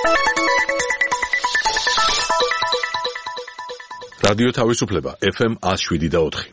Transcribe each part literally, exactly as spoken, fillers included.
რადიო თავისუფლება ეფ ემ one oh seven და four.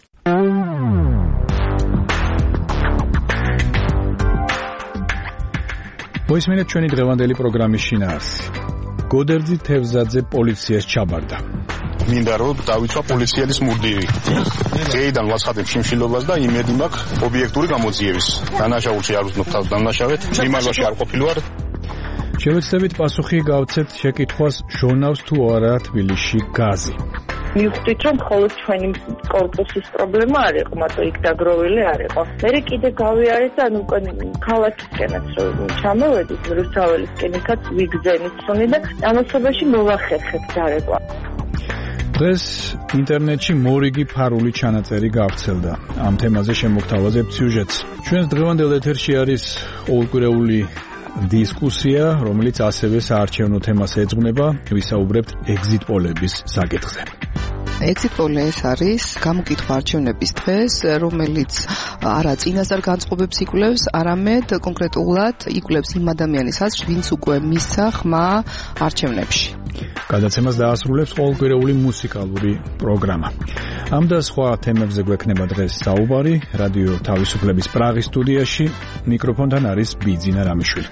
მოისმინეთ ჩვენი დღევანდელი პროგრამის შინაარსი. გოდერძი თევზაძე პოლიციას ჩაბარდა. მინდა რომ დავიცვა პოლიციელის მურდივი. დღეიდან ვაცხადებ შიმშილობას და იმედი მაქვს ობიექტური გამოძიების. დანაშაულში არ ვზნობ თავს დამნაშავედ, მიმარვაში არ ყოფილი ვარ. შევეცდებით პასუხი გავცეთ შეკითხვას, ჟონავს თუ არა თბილისში გაზი. მივხვდით, რომ მხოლოდ ჩვენი კორპუსის პრობლემა არ იყო, მარტო იქ დაგროვილი არ იყო. მერე კიდე გავიარეთ და ანუ ქალაქისკენაც რომ ჩამოვედით, რუსთაველისკენ იქაც ვიგზენით სონი და ამასობაში მოვახერხეთ დარეკვა. დღეს ინტერნეტში მორიგი ფარული ჩანაწერი გავრცელდა. ამ თემაზე შემოგთავაზებთ სიუჟეტს. ჩვენს დღევანდელ ეთერში არის ყოველკვირეული დისკუსია, რომელიც ასევე საარჩევნო თემას ეძღვნება. ვისაუბრებთ ეგზიტ პოლების საკითხზე. ეგზიტ პოლი ეს არის გამოკითხვა არჩევნების დღეს, რომელიც არა წინასწარ განწყობებს იკვლევს, არამედ კონკრეტულად იკვლევს იმ ადამიანის აზრს, ვინც უკვე მისცა ხმა არჩევნებში. გადაცემას დაასრულებს ყოველკვირეული მუსიკალური პროგრამა. ამ და სხვა თემებზე გვექნება დღეს საუბარი რადიო თავისუფლების პრაღის სტუდიაში. მიკროფონთან არის ბიძინა რამიშვილი.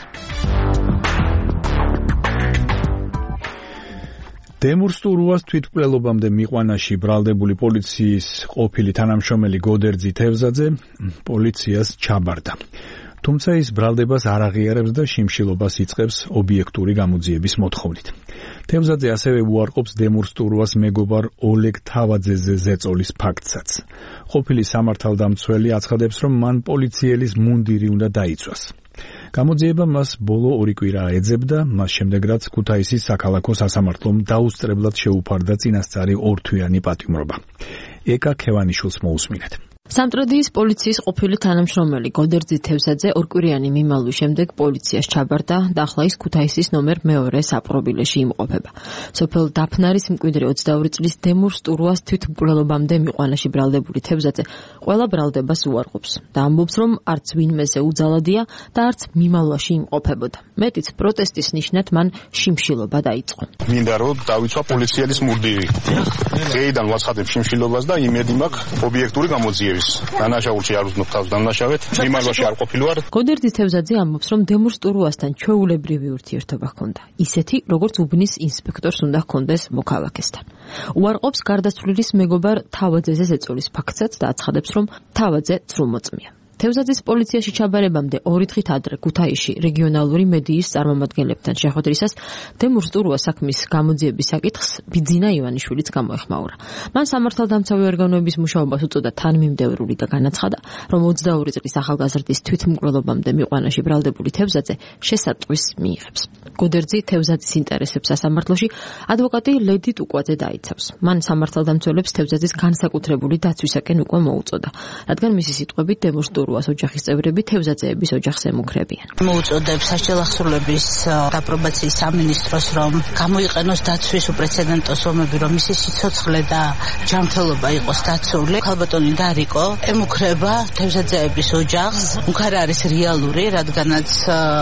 დემურსტურუას თვითმკვლელობამდე მიყვანაში ბრალდებული პოლიციის ყოფილი თანამშრომელი გოდერძი თევზაძე პოლიციას ჩაბარდა. თუმცა ის ბრალდებას არ აღიარებს და შიმშილობას იწყებს ობიექტური გამოძიების მოთხოვნით. თევზაძე ასევე უარყოფს დემურსტურუას მეგობარ ოლეგ თავაძეზე ზეწოლის ფაქტსაც. ყოფილი სამართალდამცველი აცხადებს, რომ მან პოლიციელის მუნდირი უნდა დაიცვას. გამოძიება მას ბოლო ორი კვირა ეძებდა, მას შემდეგ რაც ქუთაისის საქალაქო სასამართლომ დაუსწრებლად შეუფარდა წინასწარი ორთვიანი პატიმრობა. ეკა ქევანიშვილს მოусმინეთ. სამტრედიის პოლიციის ყოფილი თანამშრომელი გოდერძი თევზაძე ორკვირიანი მიმალვის შემდეგ პოლიციას ჩაბარდა და ახლა ის ქუთაისის ნომერ მეორე საპყრობილეში იმყოფება. სოფელ დაფნარის მკვიდრი ოცდაორი წლის დემურსტურუას თვითმკვლელობამდე მიყვანაში ბრალდებული თევზაძე ყველა ბრალდებას უარყოფს და ამბობს, რომ არც ვინმეზე უძალადია და არც მიმალვაში იმყოფებოდა. მეტიც პროტესტის ნიშნად მან შიმშილობა დაიწყო. მინდა რომ დავიცვა პოლიციელის მურდივი. დღეიდან ვაცხადებ შიმშილობას და იმედი მაქვს ობიექტური გამოძიების. დანაშაულში არ ვზნობ თავს დამნაშავედ, მიმარვაში არ ყოფილი ვარ. გოდერძი თევზაძე ამბობს, რომ დემურსტურუასთან ჩვეულებრივი ურთიერთობა ჰქონდა. ისეთი, როგორც უბნის ინსპექტორს უნდა ჰქონდეს მოქალაქესთან. უარყოფს გარდაცვლილის მეგობარ თავაძეზე ზეწოლის ფაქტსაც და აცხადებს, რომ თავაძე ცრუმოწმია. თევზაძის პოლიციაში ჩაბარებამდე ორი დღით ადრე ქუთაისში რეგიონალური მედიის წარმომადგენლებთან შეხვედრისას დემურსტურუა საქმის გამოძიების საკითხს ბიძინა ივანიშვილიც გამოეხმაურა. მან სამართალდამცავი ორგანოების მუშაობას უწოდა თანმიმდევრული და განაცხადა, რომ ოცდაორი წლის ახალგაზრდის თვითმკვლელობამდე მიყვანაში ბრალდებული თევზაძე შესატყვის მიიღებს. გოდერძი თევზაძის ინტერესებს სასამართლოში ადვოკატი ლედი ტუკვაძე დაიცავს. მან სამართალდამცველებს თევზაძის განსაკუთრებული დაცვისაკენ უკვე მოუწოდა, რადგან მისი სიტყვებით დემურსტურუა ოჯახის წევრები თევზაძეების ოჯახს ემუქრებიან. მოუწოდებს საშელახსრულების დაპრობაციის სამინისტროს, რომ გამოიყენოს დაცვის უპრეცედენტო სომები, რომ მისი სიცოცხლე და ჯანმრთელობა იყოს დაცული. ქალბატონი დარიკო ემუქრება თევზაძეების ოჯახს. უქარა არის რეალური, რადგანაც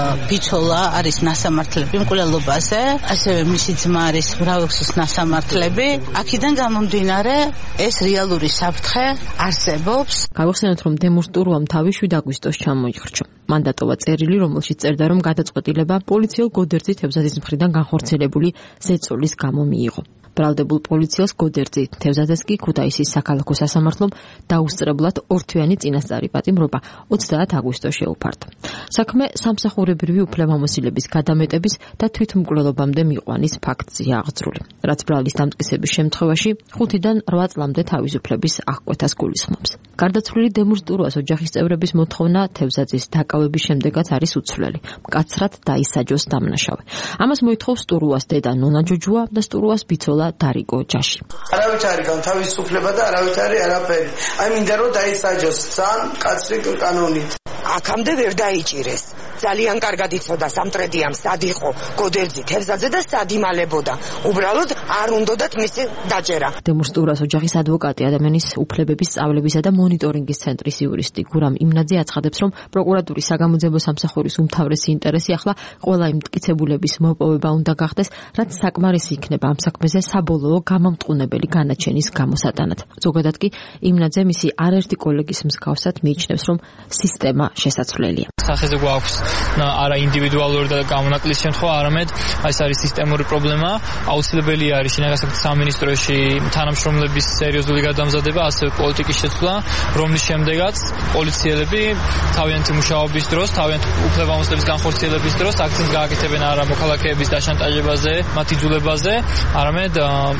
ბიჭოლა არის ნასამართლები მკვლელობაზე, ასევე მისი ძმა არის მრავალგზის ნასამართლები. აქედან გამომდინარე ეს რეალური საფრთხე არსებობს. გავიხსენოთ, რომ დემურსტურუამ თავი შვიდ აგვისტოს ჩამოიხრჩო. მან დატოვა წერილი, რომელშიც წერდა, რომ გადაწყვეტილება პოლიციელ გოდერძი თევზაძის მხრიდან განხორციელებული ზეწოლის გამო მიიღო. ბრალდებულ პოლიციელს გოდერძი თევზაძეს კი ქუთაისის საქალაქო სასამართლომ დაუსწრებლად ორთვიანი წინასწარი პატიმრობა ოცდაათ აგვისტოს შეუფარდა. საქმე სამსახურებრივი უფლებამოსილების გადამეტების და თვითმკვლელობამდე მიყვანის ფაქტზეა აღძრული, რაც ბრალის დამტკიცების შემთხვევაში ხუთიდან რვა წლამდე თავისუფლების აღკვეთას გულისხმობს. გარდაცვლილი დემურსტურუას ოჯახის წევრების მოთხოვნა თევზაძის დაკავების შემდეგაც არის უცვლელი. მკაცრად დაისაჯოს დამნაშავე. ამას მოითხოვს სტურუას დედა ნონა ჯოჯუა და სტურუას ბიცოლა დარიკო ჯაში. არავით არის განთავისუფლება და არავით არის არაფერი. აი მინდა რომ დაისაჯოს ძალიან მკაცრი კანონით. აქამდე ვერ დაიჭირეს. ძალიან კარგად იცოდა სამტრედიამ სად იყო გოდერძი თევზაძე და სად იმალებოდა. უბრალოდ არ უნდათ მისი დაჭერა. დემურსტურას ოჯახის ადვოკატი, ადამიანის უფლებების სწავლებისა და მონიტორინგის ცენტრის იურისტი გურამ იმნაძე აცხადებს, რომ პროკურატურის საგამოძიებო სამსახურის უმთავრესი ინტერესი ახლა ყველა იმ მტკიცებულების მოპოვება უნდა გახდეს, რაც საკმარისი იქნება ამ საქმეზე საბოლოო გამომტყუნებელი განაჩენის გამოსატანად. ზოგადად კი იმნაძე მისი არაერთი კოლეგის მსგავსად მიიჩნევს, რომ სისტემა შესაძლებელია. სახეზე გვაქვს არა ინდივიდუალური და გამონაკლის შემთხვევა, არამედ ეს არის სისტემური პრობლემა. აუცილებელი არის შინაგან საქმეთა სამინისტროში თანამშრომლების სერიოზული გადამზადება, ასევე პოლიტიკის შეცვლა, რომლის შემდეგაც პოლიციელები თავიანთი მუშაობის დროს, თავიანთი უფლებამოსილების განხორციელების დროს აქცენტს გააკეთებენ არა მოქალაქეების დაშანტაჟებაზე, მათი იძულებაზე, არამედ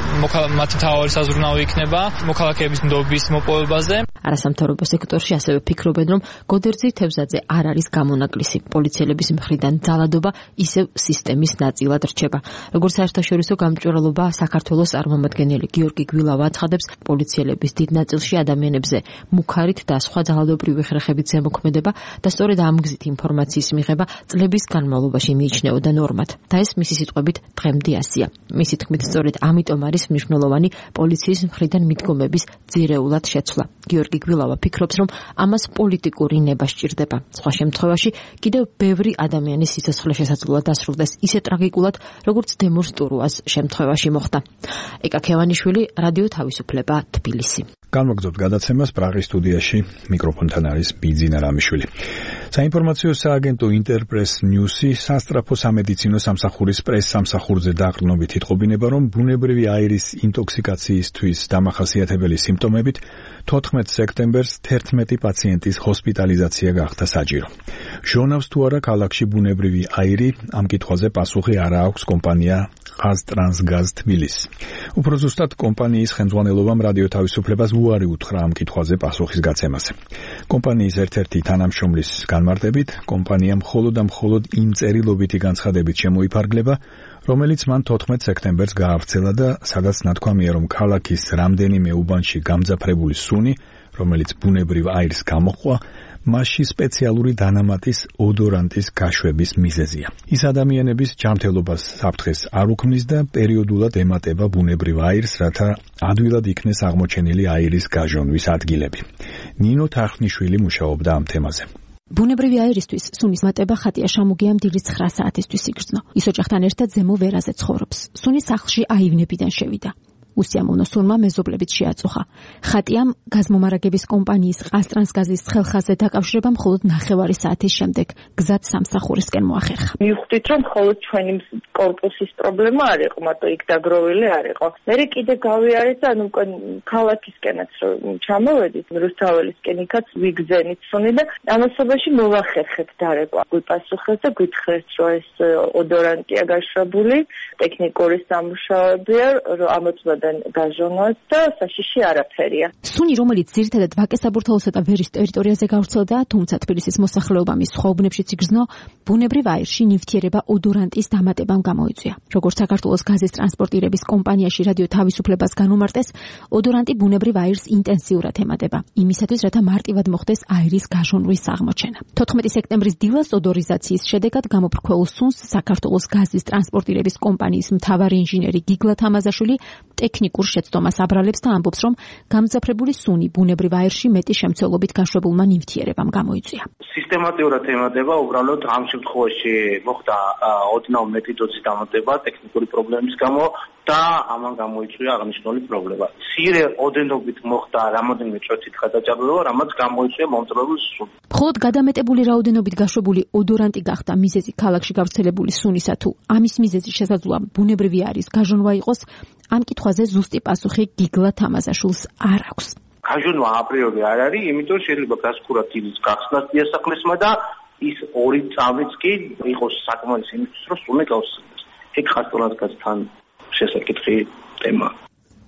მათი თავარი საზრუნავი იქნება მოქალაქეების ნდობის მოპოვებაზე. არასამთავრობო სექტორში ასევე ფიქრობენ, რომ გოდერძი თევზაძე არ არის გამონაკლისი. პოლიციელების მხრიდან ძალადობა ისევ სისტემის ნაწილად რჩება. როგორც საერთაშორისო გამჭვირვალობა საქართველოს წარმომადგენელი გიორგი გვილავა აცხადებს, პოლიციელების დიდ ნაწილში ადამიანებზე მუქარით და სხვა ძალადობრივი ხერხებით ზემოქმედება და სწორედ ამ გზით ინფორმაციის მიღება წლების განმავლობაში მიიჩნეოდა ნორმად. და ეს მისი სიტყვებით დღემდე ასია. მისი თქმით, სწორედ ამიტომ არის მნიშვნელოვანი პოლიციის მხრიდან მიდგომების ძირეულად შეცვლა. გიორგი გვილავა ფიქრობს, რომ ამას პოლიტიკური ნება სჭირდება. სხვა შემთხვევაში კიდევ ბევრი ადამიანის სიცოცხლე შესაძლოა დასრულდეს ისე ტრაგიკულად, როგორც დემურსტურუას შემთხვევაში მოხდა. ეკა ქევანიშვილი, რადიო თავისუფლება, თბილისი. განმოგზავნებთ გადაცემას პრაღის სტუდიაში, მიკროფონთან არის ბიძინა რამიშვილი. საინფორმაციო სააგენტო ინტერპრეს ნიუსი სასტრაფო სამედიცინო სამსახურის პრეს სამსახურზე დაყრდნობით იტყობინება, რომ ბუნებრივი აირის ინტოქსიკაციისთვის დამახასიათებელი სიმპტომებით თოთხმეტ სექტემბერს თერთმეტი პაციენტის ჰოსპიტალიზაცია გახდა საჭირო. ჟონავს თუ არა ქალაქში ბუნებრივი აირი, ამ კითხვაზე პასუხი არ აქვს კომპანია ყაზტრანსგაზ თბილისი. უფრო ზუსტად კომპანიის ხელმძღვანელობამ რადიო თავისუფლებას უარი უთხრა ამ კითხვაზე პასუხის გაცემაზე. კომპანიის ერთ-ერთი თანამშრომლის განმარტებით, კომპანია მხოლოდ და მხოლოდ იმ წერილობითი განცხადებით შემოიფარგლება, რომელიც მან თოთხმეტ სექტემბერს გაავრცელა და სადაც ნათქვამია, რომ ქალაქის რამდენიმე უბანში გამძაფრებული სუნი, რომელიც ბუნებრივ აირს გამოჰყვა, მასში სპეციალური დანამატის ოდორანტის გაშვების მიზეზია. ის ადამიანების ჯანმრთელობას საფრთხეს არ უქმნის და პერიოდულად ემატება ბუნებრივ აირს, რათა ადვილად იქნეს აღმოჩენილი აირის გაჟონვის ადგილები. ნინო თარხნიშვილი მუშაობდა ამ თემაზე. ბუნებრივი აირისთვის სუნის მატება ხატია შამუგიამ დილის ცხრა საათისთვის იგრძნო. ის ოჯახთან ერთად ზემო ვერაზე ცხოვრობს. სუნი სახლში აივნებიდან შევიდა. უსიამოვნო სუნმა მეზობლებით შეაწუხა. ხატიამ გაზმომარაგების კომპანიის ყაზტრანსგაზის ხელხაზზე დაკავშირება მხოლოდ ნახევარი საათის შემდეგ გზად სამსახურისკენ მოახერხა. მივხვდით, რომ მხოლოდ ჩვენი კორპუსის პრობლემა არ იყო, მარტო იქ დაგროვილი არ იყო. მე კიდე გავიარეთ, ანუ უკვე ქალაქისკენაც რომ ჩამოვედით, რუსთაველისკენ იქაც ვიგზენით სუნი და ამასობაში მოვახერხეთ დარეკვა. გვიპასუხეთ და გითხრეთ, რომ ეს ოდორანტია გაშვებული, ტექნიკური სამუშაოებია, რომ ამოწმდა გაჟონვას და საშიში არაფერია. სუნი, რომელიც ძირითადად ვაკესაბურთალოსა და ვერის ტერიტორიაზე გავრცელდა, თუმცა თბილისის მოსახლეობა მის სხვა უბნებშიც იგრძნო, ბუნებრივ აირში ნივთიერება ოდორანტის დამატებამ გამოიწვია. როგორც საქართველოს გაზის ტრანსპორტირების კომპანიაში რადიო თავისუფლებას განუმარტეს, ოდორანტი ბუნებრივ აირს ინტენსიურად ემატება, იმისათვის, რათა მარტივად მოხდეს აირის გაჟონვის აღმოჩენა. თოთხმეტი სექტემბრის დილას ოდორიზაციის შედეგად გამოფრქვეულ სუნს საქართველოს გაზის ტრანსპორტირების კომპანიის მთავარი ინჟინერი გიგლა თამაზაშვილი ტექნიკურ შეცდომას აბრალებს და ამბობს, რომ გამძაფრებული სუნი ბუნებრივ აირში მეტი შემცველობით გაშვებულმა ნივთიერებამ გამოიწვია. სისტემატიურად ემატება, უბრალოდ ამ შემთხვევაში მოხდა ოდნავ მეტი დოზის დამატება ტექნიკური პრობლემის გამო და ამან გამოიწვია აღნიშნული პრობლემა. მცირე ოდენობით მოხდა რამოდენიმე წუთით გადაჭარბება, რამაც გამოიწვია მომწვეული სუნი. მხოლოდ გადამეტებული რაოდენობით გაშვებული ოდორანტი გახდა მიზეზი ქალაქში გავრცელებული სუნისა, თუ ამის მიზეზი შესაძლოა ბუნებრივი აირის გაჟონვა იყოს, ამ კითხვაზე ზუსტი პასუხი გიგლა თამაზაშვილს არ აქვს. გაჟონვა აპრიორი არ არის, იმიტომ შეიძლება გასკურად ის გახსნას დიასახლისმა და ის ორი წამიც კი იყოს საკმარისი იმისთვის, რომ სუნი გავსწრდეს. ეგ ხასტონასგასთან შესაკითხი თემა.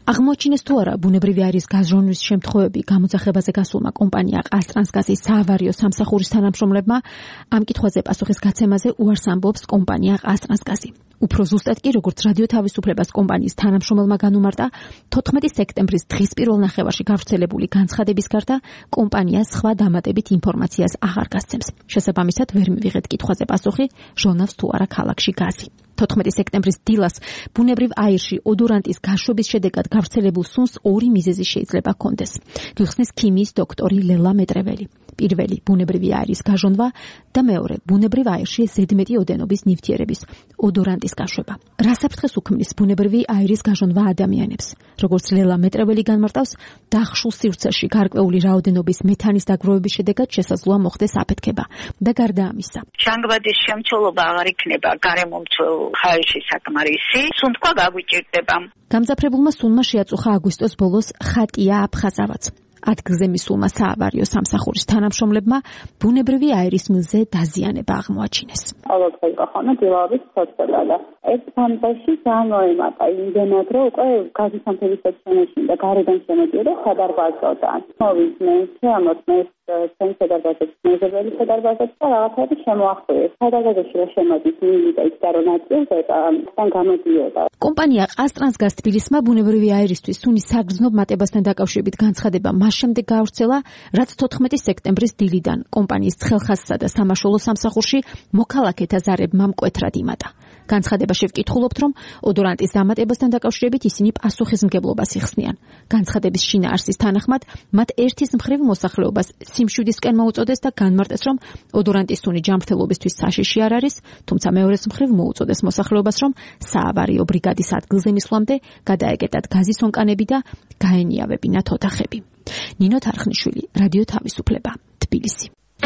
აღმოჩინეს თუ არა ბუნებრივი აირის გაზრონვის შემთხვევები გამოძახებაზე გასულმა კომპანია ყაზტრანსგაზის საავარიო სამსახურის თანამშრომლებმა ამ კითხვაზე პასუხის გაცემაზე უარს ამბობს კომპანია ყაზტრანსგაზი. უფრო ზუსტად კი, როგორც რადიო თავისუფლებას კომპანიის თანამშრომელმა განუმარტა, თოთხმეტი სექტემბრის დღის პირველ ნახევარში გავრცელებული განცხადების გარდა კომპანია სხვა დამატებით ინფორმაციას აღარ გასცემს. შესაბამისად, ვერ მივიღეთ კითხვაზე პასუხი, ჟონავს თუ არა ქალაქში გაზი. თოთხმეტი სექტემბრის დილას ბუნებრივ აირში ოდორანტის გაშვების შედეგად გავრცელებულ სუნს ორი მიზეზი შეიძლება ჰქონდეს. გიხსნის ქიმიის დოქტორი ლელა მეტრეველი. პირველი ბუნებრივი აირის გაჟონვა და მეორე ბუნებრივ აირში ზედმეტი ოდენობის ნივთიერების ოდორანტის გაშვება. რა საფრთხეს უქმნის ბუნებრივი აირის გაჟონვა ადამიანებს? როგორც ლელა მეტრეველი განმარტავს, დახშულ სივრცეში გარკვეული რაოდენობის მეთანის დაგროვების შედეგად შესაძლოა მოხდეს აფეთქება და გარდა ამისა, ჟანგბადის შემცველობა აღარ იქნება გარემომცველ ხაერში საკმარისი, სუნთქვა გაგვიჭირდება. გამძაფრებულმა სუნმა შეაწუხა აგვისტოს ბოლოს ხატია აფხაზავაც. ადგილზე მისულმა საავარიო სამსახურის თანამშრომლებმა ბუნებრივი აირის მილზე დაზიანება აღმოაჩინეს. ყოველდღე ხონა დილაობის ცოტა და ეს ფანტაში გამოიმატა იმდენად რომ უკვე გაზის სამთების სექტორში და გარედან შემოდიოდა სადარბაზოდან. მოვიდნენ შემოწმეს ცენტრალიზაციის მეზობელი სადარბაზოც და რაღაცები შემოახტოვეს. სადარბაზოში რა შემოდის მივიდა იქ და რომ ნაწილზე თან გამოდიოდა. კომპანია ყაზტრანსგაზ თბილისმა ბუნებრივი აირისთვის სუნის საგრძნობ მატებასთან დაკავშირებით განცხადება მას შემდეგ გაავრცელა, რაც თოთხმეტი სექტემბრის დილიდან კომპანიის ცხელხაზსა და სამაშველო სამსახურში მოქალაქეთა ზარებმა მკვეთრად იმატა. განცხადებაში ვკითხულობთ, რომ ოდორანტის დამატებასთან დაკავშირებით ისინი პასუხისმგებლობას იხსნიან. განცხადების შინაარსის თანახმად, მათ ერთის მხრივ მოსახლეობას სიმშვიდისკენ მოუწოდეს და განმარტეს, რომ ოდორანტის სუნი ჯანმრთელობისთვის საშიში არ არის, თუმცა მეორეს მხრივ მოუწოდეს მოსახლეობას, რომ საავარიო ბრიგადის ადგილზე მისვლამდე გადაეკეტათ გაზის ონკანები და გაენიავებინათ ოთახები. ნინო თარხნიშვილი, რადიო თავისუფლება, თბილისი.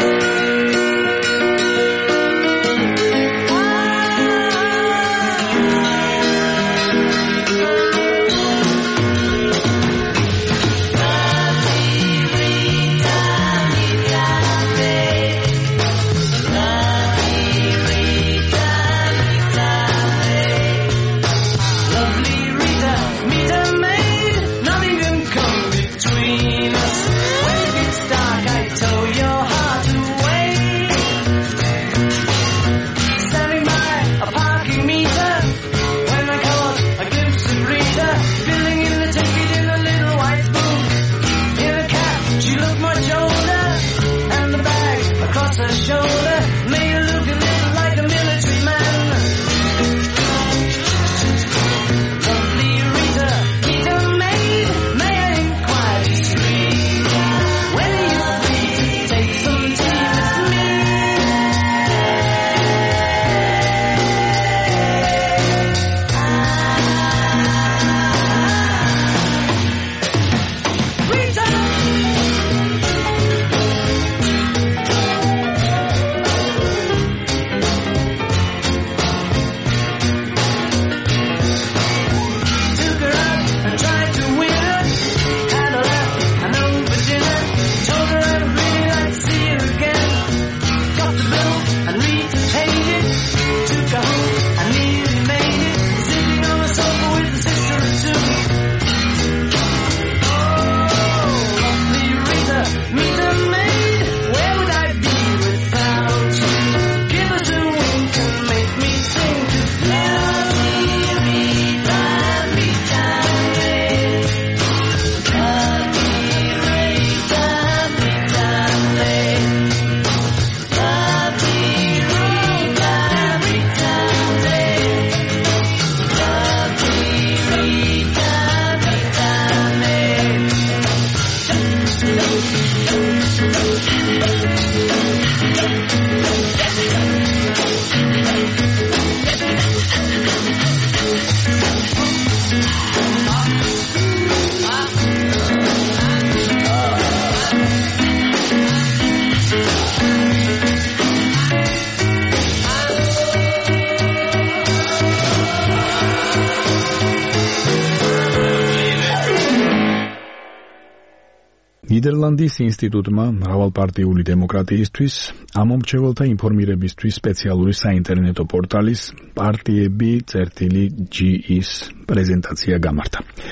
ნიდერლანდის ინსტიტუტმა მრავალპარტიული დემოკრატიისთვის ამომრჩეველთა ინფორმირებისთვის სპეციალური საინტერნეტო პორტალის პარტიები წერტილი ჯი ის პრეზენტაცია გამართა.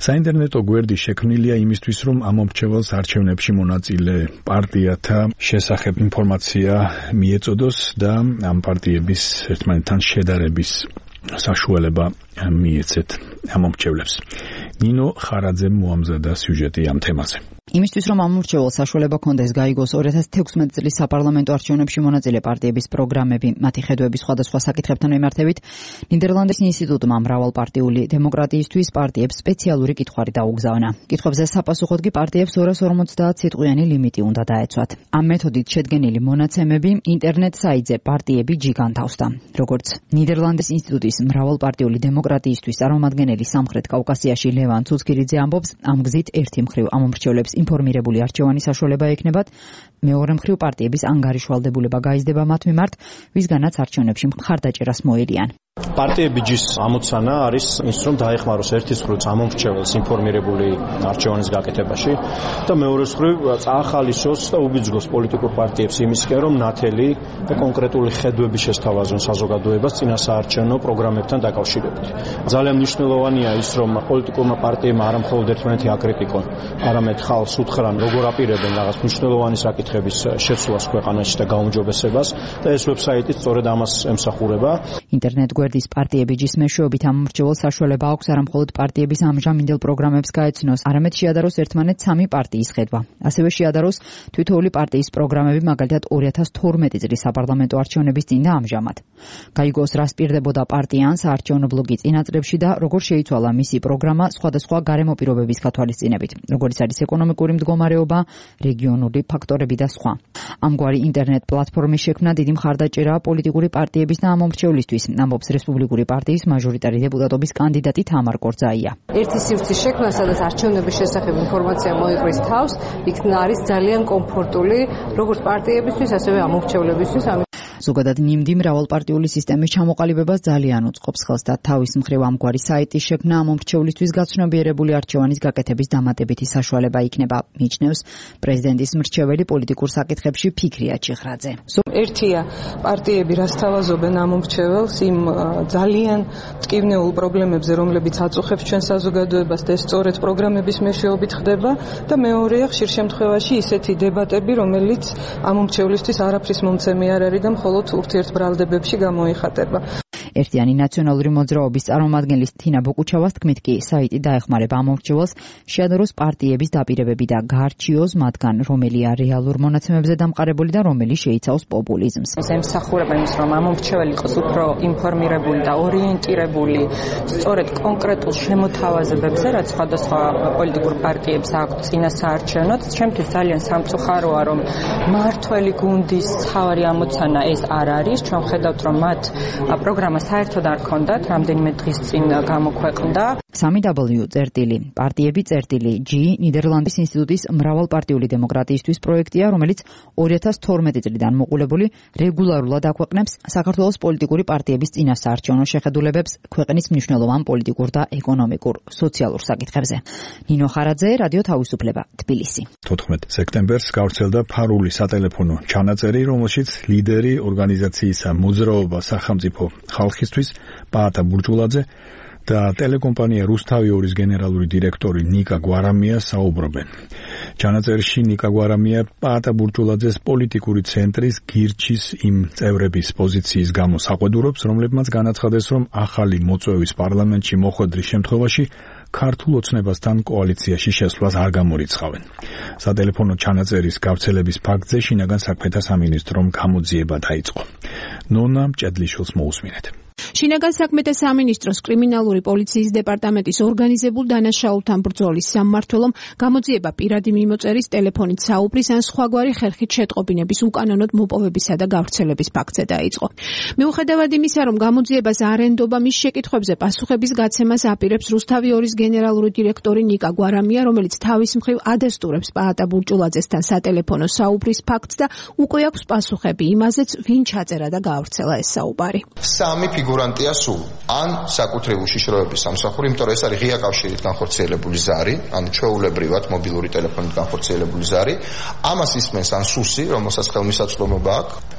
საინტერნეტო გვერდი შექმნილია იმისთვის, რომ ამომრჩეველს არჩევნებში მონაწილე პარტიათა შესახებ ინფორმაცია მიეწოდოს და ამ პარტიების ერთმანეთთან შედარების საშუალება მიეცეთ ამომრჩევლებს. ნინო ხარაძემ მოამზადა სიუჟეტი ამ თემაზე. იმისთვის რომ ამომრჩეველს საშუალება ჰქონდეს გაიგოს ორი ათას თექვსმეტი წლის საპარლამენტო არჩევნებში მონაწილე პარტიების პროგრამები, მათი ხედვების სხვადასხვა საკითხებთან მიმართებით, ნიდერლანდის ინსტიტუტმა მრავალპარტიული დემოკრატიისთვის პარტიებს სპეციალური კითხვარი დაუგზავნა. კითხვებზე საპასუხოდ კი პარტიებს ორას ორმოცდაათ სიტყვიანი ლიმიტი უნდა დაეცვათ. ამ მეთოდით შედგენილი მონაცემები ინტერნეტ საიტზე პარტიები ჯი განთავსდა. როგორც ნიდერლანდის ინსტიტუტის მრავალპარტიული დემოკრატიისთვის წარმომადგენელი სამხრეთ კავკასიაში ლევან ცუცქირიძე ამბობს, ამ გზით ერთი მხრივ ამომრჩევლებს ინფორმირებული არჩევანი საშუალება ექნებათ, მეორე მხრივ პარტიების ანგარიშვალდებულება გაიზრდება მათ მიმართ, ვისგანაც არჩევნებში მხარდაჭერას მოერიან. პარტიები ჯის ამოცანა არის ის, რომ დაეხმაროს ერთის მხრივ ამომრჩეველს ინფორმირებული არჩევანის გაკეთებაში და მეორე მხრივ წაახალისოს და უბიძგოს პოლიტიკურ პარტიებს იმისკენ, რომ ნათელი და კონკრეტული ხედვები შესთავაზონ საზოგადოებას წინასაარჩევნო პროგრამებთან დაკავშირებით. ძალიან მნიშვნელოვანია ის, რომ პოლიტიკურმა პარტიებმა არა მხოლოდ ერთმანეთი აკრიტიკონ, არამედ ხალხს უთხრან, როგორ აპირებენ რაღაც მნიშვნელოვანი საკითხების შეცვლას ქვეყანაში და გაუმჯობესებას და ეს ვებსაიტი სწორედ ამას ემსახურება. ინტერნეტ გვერდის პარტიები ჯის მეშვეობით ამომრჩეველს საშუალება აქვს არა მხოლოდ პარტიების ამჟამინდელ პროგრამებს გაეცნოს, არამედ შეადაროს ერთმანეთს სამი პარტიის ხედვა. ასევე შეადაროს თითოეული პარტიის პროგრამები, მაგალითად ორი ათას თორმეტი წლის საპარლამენტო არჩევნების წინ და ამჟამად. გაიგოს რას პირდებოდა პარტია ან საარჩევნო ბლოკი წინაწლებში და როგორ შეიცვალა მისი პროგრამა სხვადასხვა გარემო პირობების გათვალისწინებით, როგორიც არის ეკონომიკური მდგომარეობა, რეგიონული ფაქტორები და სხვა. ამგვარი ინტერნეტ პლატფორმის შექმნა დიდი მხარდაჭერაა პოლიტიკური პარტიების და ამომრჩევლისთვის, ამბობს რესპუბლიკური პარტიის მაჟორიტარი დეპუტატობის კანდიდატი თამარ კორძაია. ერთი სივრცის შექმნა, სადაც არჩევნების შესახებ ინფორმაცია მოიყრის თავს, იქ არის ძალიან კომფორტული როგორც პარტიებისთვის, ასევე ამომრჩევლებისთვის. ზოგადად ნიმდი მრავალპარტიული სისტემის ჩამოყალიბებას ძალიან უწყობს ხელს და თავის მხრივ ამგვარი საიტის შექმნა ამომრჩევლისთვის გაცნობიერებული არჩევანის გაკეთების დამატებითი საშუალება იქნება, მიიჩნევს პრეზიდენტის მრჩეველი პოლიტიკურ საკითხებში ფიქრია ჭიხრაძე. ერთია პარტიები რას თავაზობენ ამომრჩეველს იმ ძალიან მტკივნეულ პრობლემებზე, რომლებიც აწუხებს ჩვენ საზოგადოებას და ეს სწორედ პროგრამების მეშვეობით ხდება და მეორეა ხშირ შემთხვევაში ისეთი დებატები, რომელიც ამომრჩევლისთვის არაფრის მომცემი არ არის და მხოლოდ ურთიერთბრალდებებში გამოიხატება. ერთიანი ნაციონალური მოძრაობის წარმომადგენლის თინა ბოკუჩავას თქმით კი საიტი დაეხმარება ამომრჩეველს შეადაროს პარტიების დაპირებები და გაარჩიოს მათგან რომელია რეალურ მონაცემებზე დამყარებული და რომელი შეიცავს პოპულიზმს. ეს ემსახურება იმის, რომ ამომრჩეველი იყოს უფრო ინფორმირებული და ორიენტირებული სწორედ კონკრეტულ შემოთავაზებებზე, რაც სხვადასხვა პოლიტიკურ პარტიებს აქვს წინასაარჩევნოდ. ჩემთვის ძალიან სამწუხაროა, რომ მართველი გუნდის თავარი ამოცანა ეს არ არის. ჩვენ ხედავთ, რომ მათ პროგრამა საერთოდ არ ქონდათ, რამდენიმე დღის წინ გამოქვეყნდა. სამი დაბლიუ წერტილი პარტიები წერტილი ჯი ნიდერლანდის ინსტიტუტის მრავალპარტიული დემოკრატიისთვის პროექტია, რომელიც ორი ათას თორმეტი წლიდან მოყოლებული რეგულარულად აქვეყნებს საქართველოს პოლიტიკური პარტიების წინასაარჩევნო შეხედულებებს ქვეყნის მნიშვნელოვან პოლიტიკურ და ეკონომიკურ სოციალურ საკითხებზე. ნინო ხარაძე, რადიო თავისუფლება, თბილისი. თოთხმეტ სექტემბერს გავრცელდა ფარული სატელეფონო ჩანაწერი, რომელშიც ლიდერი ორგანიზაციისა მოძრაობა სახელმწიფო ხალხისთვის პაატა ბურჯულაძე და ტელეკომპანია რუსთავი ორის გენერალური დირექტორი ნიკა გვარამია საუბრობენ. ჩანაწერში ნიკა გვარამია პაატა ბურჯულაძეს პოლიტიკური ცენტრის გირჩის იმ წევრების პოზიციის გამო საყვედურობს, რომლებმაც განაცხადეს, რომ ახალი მოწვევის პარლამენტში მოხვედრის შემთხვევაში ქართულ ოცნებასთან კოალიციაში შესვლას არ გამორიცხავენ. სატელეფონო ჩანაწერის გავრცელების ფაქტზე შინაგან საქმეთა სამინისტრომ გამოძიება დაიწყო. ნონა მჭედლიშვილს მოусმინეთ. შინაგან საქმეთა სამინისტროს კრიმინალური პოლიციის დეპარტამენტის ორგანიზებულ დანაშაულთან ბრძოლის სამმართველომ გამოძიება პირადი მიმოწერის, ტელეფონით საუბრის ან სხვაგვარი ხერხით შეტყობინების უკანონოდ მოპოვებისა და გავრცელების ფაქტზე დაიწყო. მიუხედავად იმისა, რომ გამოძიებას არ ენდობა, მის შეკითხვებზე პასუხების გაცემას აპირებს რუსთავი ორის გენერალური დირექტორი ნიკა გვარამია, რომელიც თავის მხრივ ადასტურებს პაატა ბურჯულაძესთან სატელეფონო საუბრის ფაქტს და უკვე აქვს პასუხები იმაზეც, ვინ ჩაწერა და გაავრცელა ეს საუბარი. სამი ფიგურანტია სულ, ან საკუთრივ უშიშროების სამსახური, იმიტომ რომ ეს არის ღია კავშირით განხორციელებული ზარი, ან ჩვეულებრივად მობილური ტელეფონით განხორციელებული ზარი. ამას ისმენს ან სუსი, რომელსაც ხელმისაწვდომობა აქვს.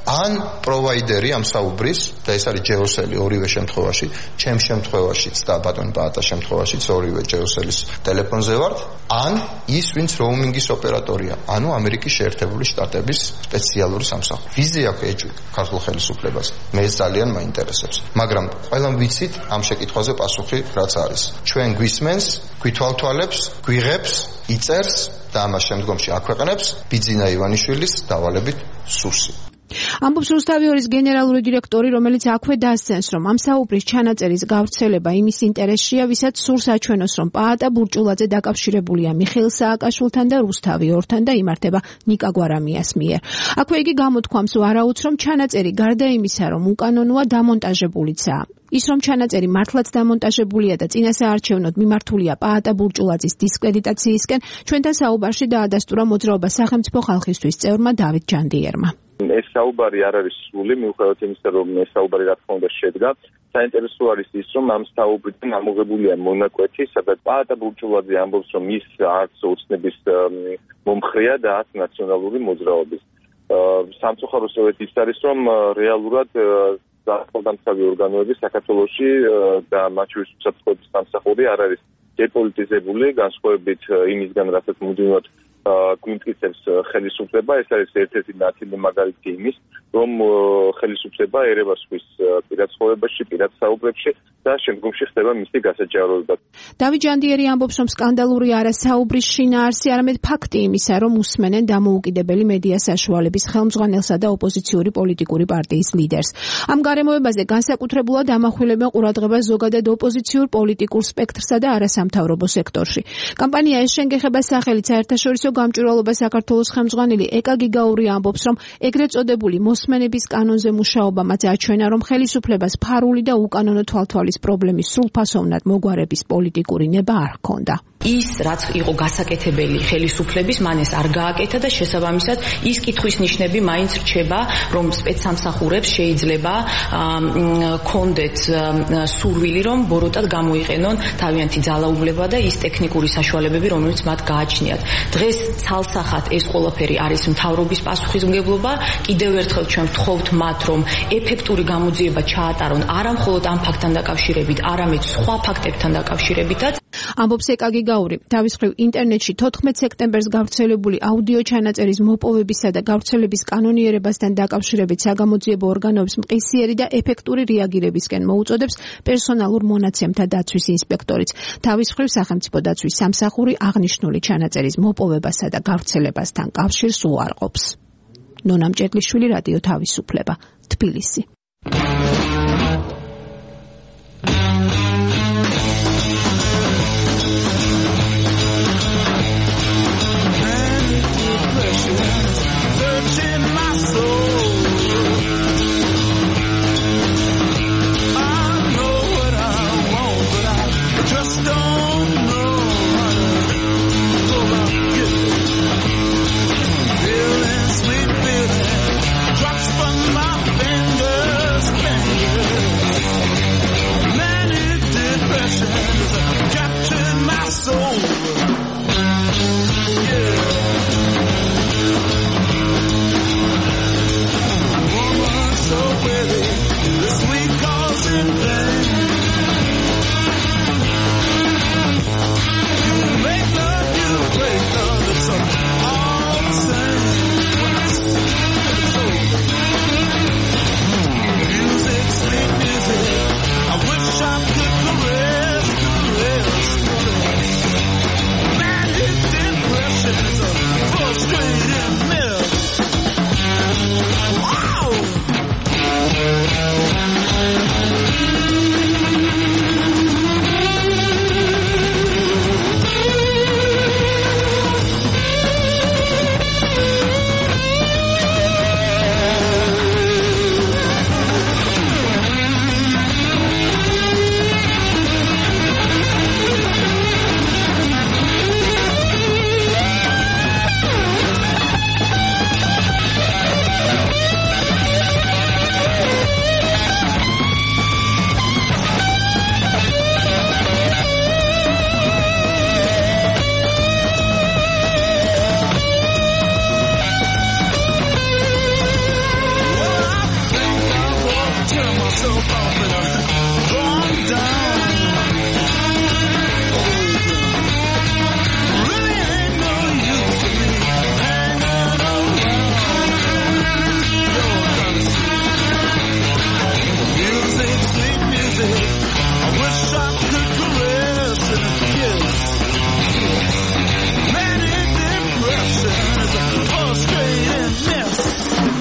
ან პროვაიდერი ამ საუბრის და ეს არის ჯეოსელი ორივე შემთხვევაში, ჩემ შემთხვევაშიც და ბატონი ბაატას შემთხვევაშიც ორივე ჯეოსელის ტელეფონზე ვართ, ან ის ვინც როუმინგის ოპერატორია, ანუ ამერიკის შეერთებული შტატების სპეციალური სამსახური. ვიზი აქვს ეჭვი ქართულ ხელისუფლებას. მე ეს ძალიან მაინტერესებს. მაგრამ ყველამ ვიცით ამ შეკითხვაზე პასუხი რაც არის. ჩვენ გვისმენს, გვითვალთვალებს, გვიღებს, იწერს და ამას შემდგომში აქვეყნებს ბიძინა ივანიშვილის დავალებით სუსი. ამბობს რუსთავიორის გენერალური დირექტორი, რომელიც აქვე დასცენს, რომ ამ საუბრის ჩანაწერის გავრცელება იმის ინტერესშია, ვისაც სურს აჩვენოს, რომ პაატა ბურჭულაძე დაკავშირებულია მიხეილ სააკაშვილთან და რუსთავიორთან და იმართება ნიკა გვარამიას მიერ. აქვე იგი გამოთქვამს ვარაუდს, რომ ჩანაწერი გარდა იმისა, რომ უკანონოა, დამონტაჟებულიცაა. ის რომ ჩანაწერი მართლაც დამონტაჟებულია და წინასაარჩევნოდ მიმართულია პაატა ბურჭულაძის დისკრედიტაციისკენ, ჩვენთან საუბარში დაადასტურა მოძრაობა სახელმწიფო ხალხისთვის წევრმა დავით ჯანდიერმა. ეს საუბარი არ არის სრული, მიუხედავად იმისა, რომ ეს საუბარი რა თქმა უნდა შედგა. საინტერესო არის ის, რომ ამ საუბრიდან ამოღებულია მონაკვეთი, სადაც პაატა ბურჭულაძე ამბობს, რომ ის არც ოცნების მომხრეა და არც ნაციონალური მოძრაობის. სამწუხაროდ სწორედ ის არის, რომ რეალურად სახელმწიფო ორგანოები საქართველოში და მათ შორის უსაფრთხოების სამსახური არ არის დეპოლიტიზებული, განსხვავებით იმისგან, რასაც მუდმივად გვიმტკიცებს ხელისუფლება. ეს არის ერთ-ერთი ნაწილი მაგალითი იმის, რომ ხელისუფლება ერევას ხვის პირად ცხოვრებაში, პირად საუბრებში და შემდგომში ხდება მისი გასაჯაროება. დავით ჯანდიერი ამბობს, რომ სკანდალური არა საუბრის შინაარსი, არამედ ფაქტი იმისა, რომ უსმენენ დამოუკიდებელი მედია საშუალების ხელმძღვანელსა და ოპოზიციური პოლიტიკური პარტიის ლიდერს. ამ გარემოებაზე განსაკუთრებულად ამახვილებენ ყურადღებას ზოგადად ოპოზიციურ პოლიტიკურ სპექტრსა და არასამთავრობო სექტორში. კამპანია ეს შენგეხება სახელით საერთაშორისო გამჭვირვალობა საქართველოს ხელმძღვანელი ეკა გიგაური ამბობს, რომ ეგრეთ წოდებული მოსმენების კანონზე მუშაობამაც აჩვენა, რომ ხელისუფლებას ფარული და უკანონო თვალთვალის პრობლემის სრულფასოვნად მოგვარების პოლიტიკური ნება არ ჰქონდა. ის რაც იყო გასაკეთებელი ხელისუფლების, მან ეს არ გააკეთა და შესაბამისად ის კითხვის ნიშნები მაინც რჩება, რომ სპეცსამსახურებს შეიძლება კონდეთ სურვილი, რომ ბოროტად გამოიყენონ თავიანთი ძალაუფლება და ის ტექნიკური საშუალებები, რომელიც მათ გააჩნიათ. დღეს ცალსახად ეს ყველაფერი არის მთავრობის პასუხისმგებლობა. კიდევ ერთხელ ჩვენ ვთხოვთ მათ, რომ ეფექტური გამოძიება ჩაატარონ არა მხოლოდ ამ ფაქტთან დაკავშირებით, არამედ სხვა ფაქტებთან დაკავშირებითაც. ამბობს ეკა გიგაური. თავის მხრივ ინტერნეტში თოთხმეტ სექტემბერს გავრცელებული აუდიო ჩანაწერის მოპოვებისა და გავრცელების კანონიერებასთან დაკავშირებით საგამოძიებო ორგანოებს მყისიერი და ეფექტური რეაგირებისკენ მოუწოდებს პერსონალურ მონაცემთა დაცვის ინსპექტორიც. თავის მხრივ სახელმწიფო დაცვის სამსახური აღნიშნული ჩანაწერის მოპოვებასა და გავრცელებასთან კავშირს უარყოფს. ნონა მჭედლიშვილი, რადიო თავისუფლება, თბილისი. Drops from my fingers. turn myself off and I calm down. Really ain't no use to me hanging around. You're gonna see music, sweet music. I wish I could caress and kiss. Manic depression is a frustrating mess.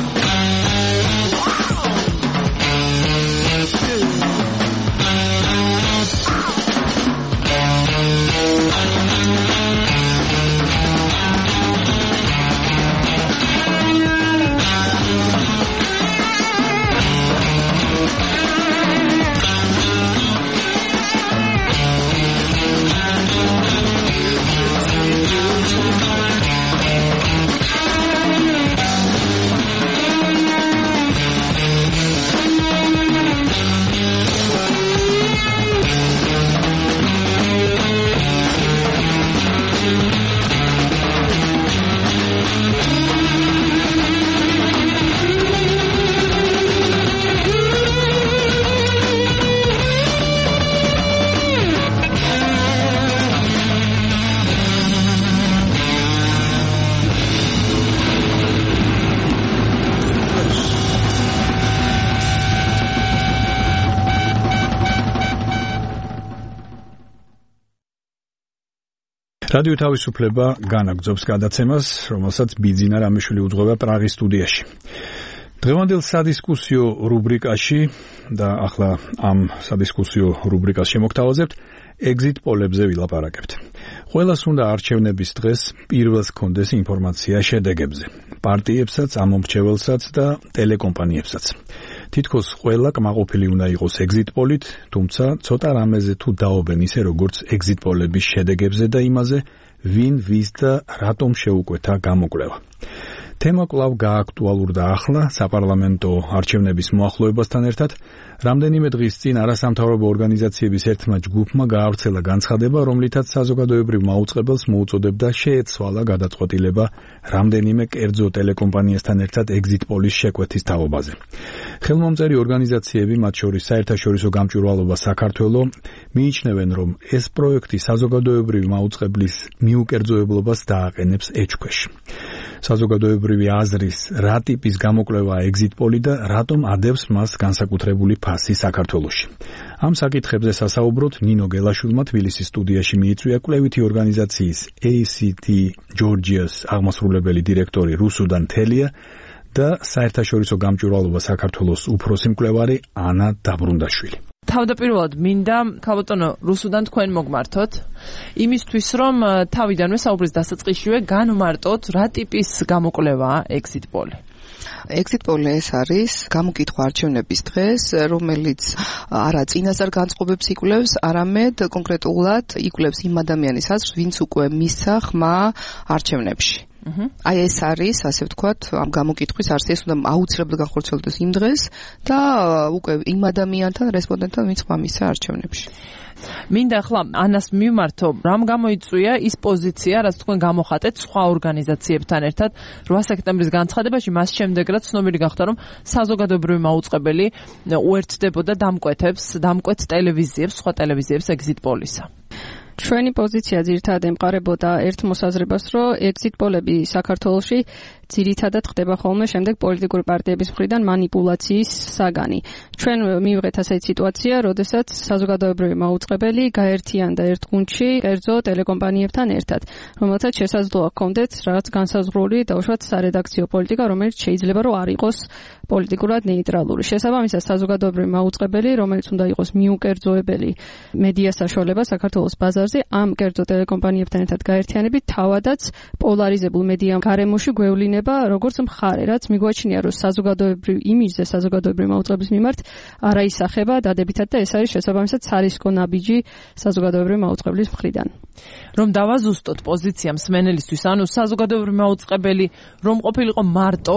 რადიო თავისუფლება განაგრძობს გადაცემას, რომელსაც ბიძინა რამიშვილი უძღვება პრაღის სტუდიაში. დღევანდელ სადისკუსიო რუბრიკაში და ახლა ამ სადისკუსიო რუბრიკას შემოგთავაზებთ exit polებზე ვილაპარაკებთ. ყველას უნდა არჩევნების დღეს პირველს ჰქონდეს ინფორმაცია შედეგებზე, პარტიებსაც, ამომრჩეველსაც და ტელეკომპანიებსაც. თითქოს ყველა კმაყოფილი უნდა იყოს exit polით, თუმცა ცოტა რამეზე თუ დაობენ ისე როგორც exit polების შედეგებზე და იმაზე, ვინ ვის და რატომ შეუკვეთა გამოკვლევა. თემა კვლავ გააქტუალურდა ახლა საპარლამენტო არჩევნების მოახლოებასთან ერთად. რამდენიმე დღის წინ არასამთავრობო ორგანიზაციების ერთმა ჯგუფმა გაავრცელა განცხადება, რომლითაც საზოგადოებრივ მაუწყებელს მოუწოდებდა შეეცვალა გადაწყვეტილება რამდენიმე კერძო ტელეკომპანიასთან ერთად exit polis შეკვეთის თაობაზე. ხელმომწერი ორგანიზაციები, მათ შორის საერთაშორისო გამჭვირვალობა საქართველოს, მიიჩნევენ, რომ ეს პროექტი საზოგადოებრივი მაუწყებლის მიუკერძოებლობას დააყენებს ეჭქვეშ. საზოგადოებრივი აზრის რა ტიპის გამოკვლევა exit poli და რატომ ადევს მას განსაკუთრებული ფასი საქართველოში. ამ საკითხებზე სასაუბროთ ნინო გელაშვილმა თბილისის სტუდიაში მიიწვია კვლევითი ორგანიზაციის A C T Georgia's აღმასრულებელი დირექტორი რუსუდან თელია და საერთაშორისო გამჭვირვალობა საქართველოს უფროსი მკვლევარი ანა დაბრუნდაშვილი. თავდაპირველად მინდა ქალბატონო რუსუდან თქვენ მოგმართოთ იმისთვის რომ თავიდანვე საუბრის დასაწყისშივე განმარტოთ რა ტიპის გამოკვლევაა exit poll. exit poll ეს არის გამოკითხვა არჩევნების დღეს, რომელიც არა წინასწარ განწყობებს იკვლევს, არამედ კონკრეტულად იკვლევს იმ ადამიანის აზრს, ვინც უკვე მისცა ხმა არჩევნებში. აი ეს არის, ასე ვთქვათ, ამ გამოკითხვის არსი, ეს უნდა აუცილებლად განხორციელდეს იმ დღეს და უკვე იმ ადამიანთან, რესპონდენტთან, ვინც ხმა მისცა არჩევნებში. მინდა ახლა ანას მივმართო, რამ გამოიწვია ის პოზიცია, რაც თქვენ გამოხატეთ სხვა ორგანიზაციებთან ერთად რვა სექტემბრის განცხადებაში, მას შემდეგ რაც ცნობილი გახდა, რომ საზოგადოებრივი მაუწყებელი უერთდებოდა დამკვეთებს, დამკვეთ ტელევიზიებს, სხვა ტელევიზიებს exit poll-ისა. ჩვენი პოზიცია ძირითადად ემყარებოდა ერთ მოსაზრებას, რომ exit poll-ები საქართველოში ძირითადად ხდება ხოლმე შემდეგ პოლიტიკური პარტიების მხრიდან манипуляციის საგანი. ჩვენ მივიღეთ ასეთი სიტუაცია, როდესაც საზოგადოებრივი მაუწყებელი გაერთიანდა ერთ გუნდში კერძო ტელეკომპანიებთან ერთად, რომელთაც შესაძლოა ჰქონდეთ რაღაც განსაზღვრული დაუშვათ სარედაქციო პოლიტიკა, რომელიც შეიძლება რომ არ იყოს პოლიტიკურად ნეიტრალური. შესაბამისად, საზოგადოებრივი მაუწყებელი, რომელიც უნდა იყოს მიუკერძოებელი მედია საშუალება საქართველოს ბაზარზე, ამ კერძო ტელეკომპანიებთან ერთად გაერთიანებით თავადაც პოლარიზებულ მედია გარემოში გვევლინება როგორც მხარე, რაც მიგვაჩნია, რომ საზოგადოებრივ იმიჯზე, საზოგადოებრივი მაუწყებლის მიმართ არ აისახება დადებითად და ეს არის შესაბამისად სარისკო ნაბიჯი საზოგადოებრივი მაუწყებლის მხრიდან. რომ დავაზუსტოთ პოზიცია მსმენელისთვის, ანუ საზოგადოებრივი მაუწყებელი რომ ყოფილიყო მარტო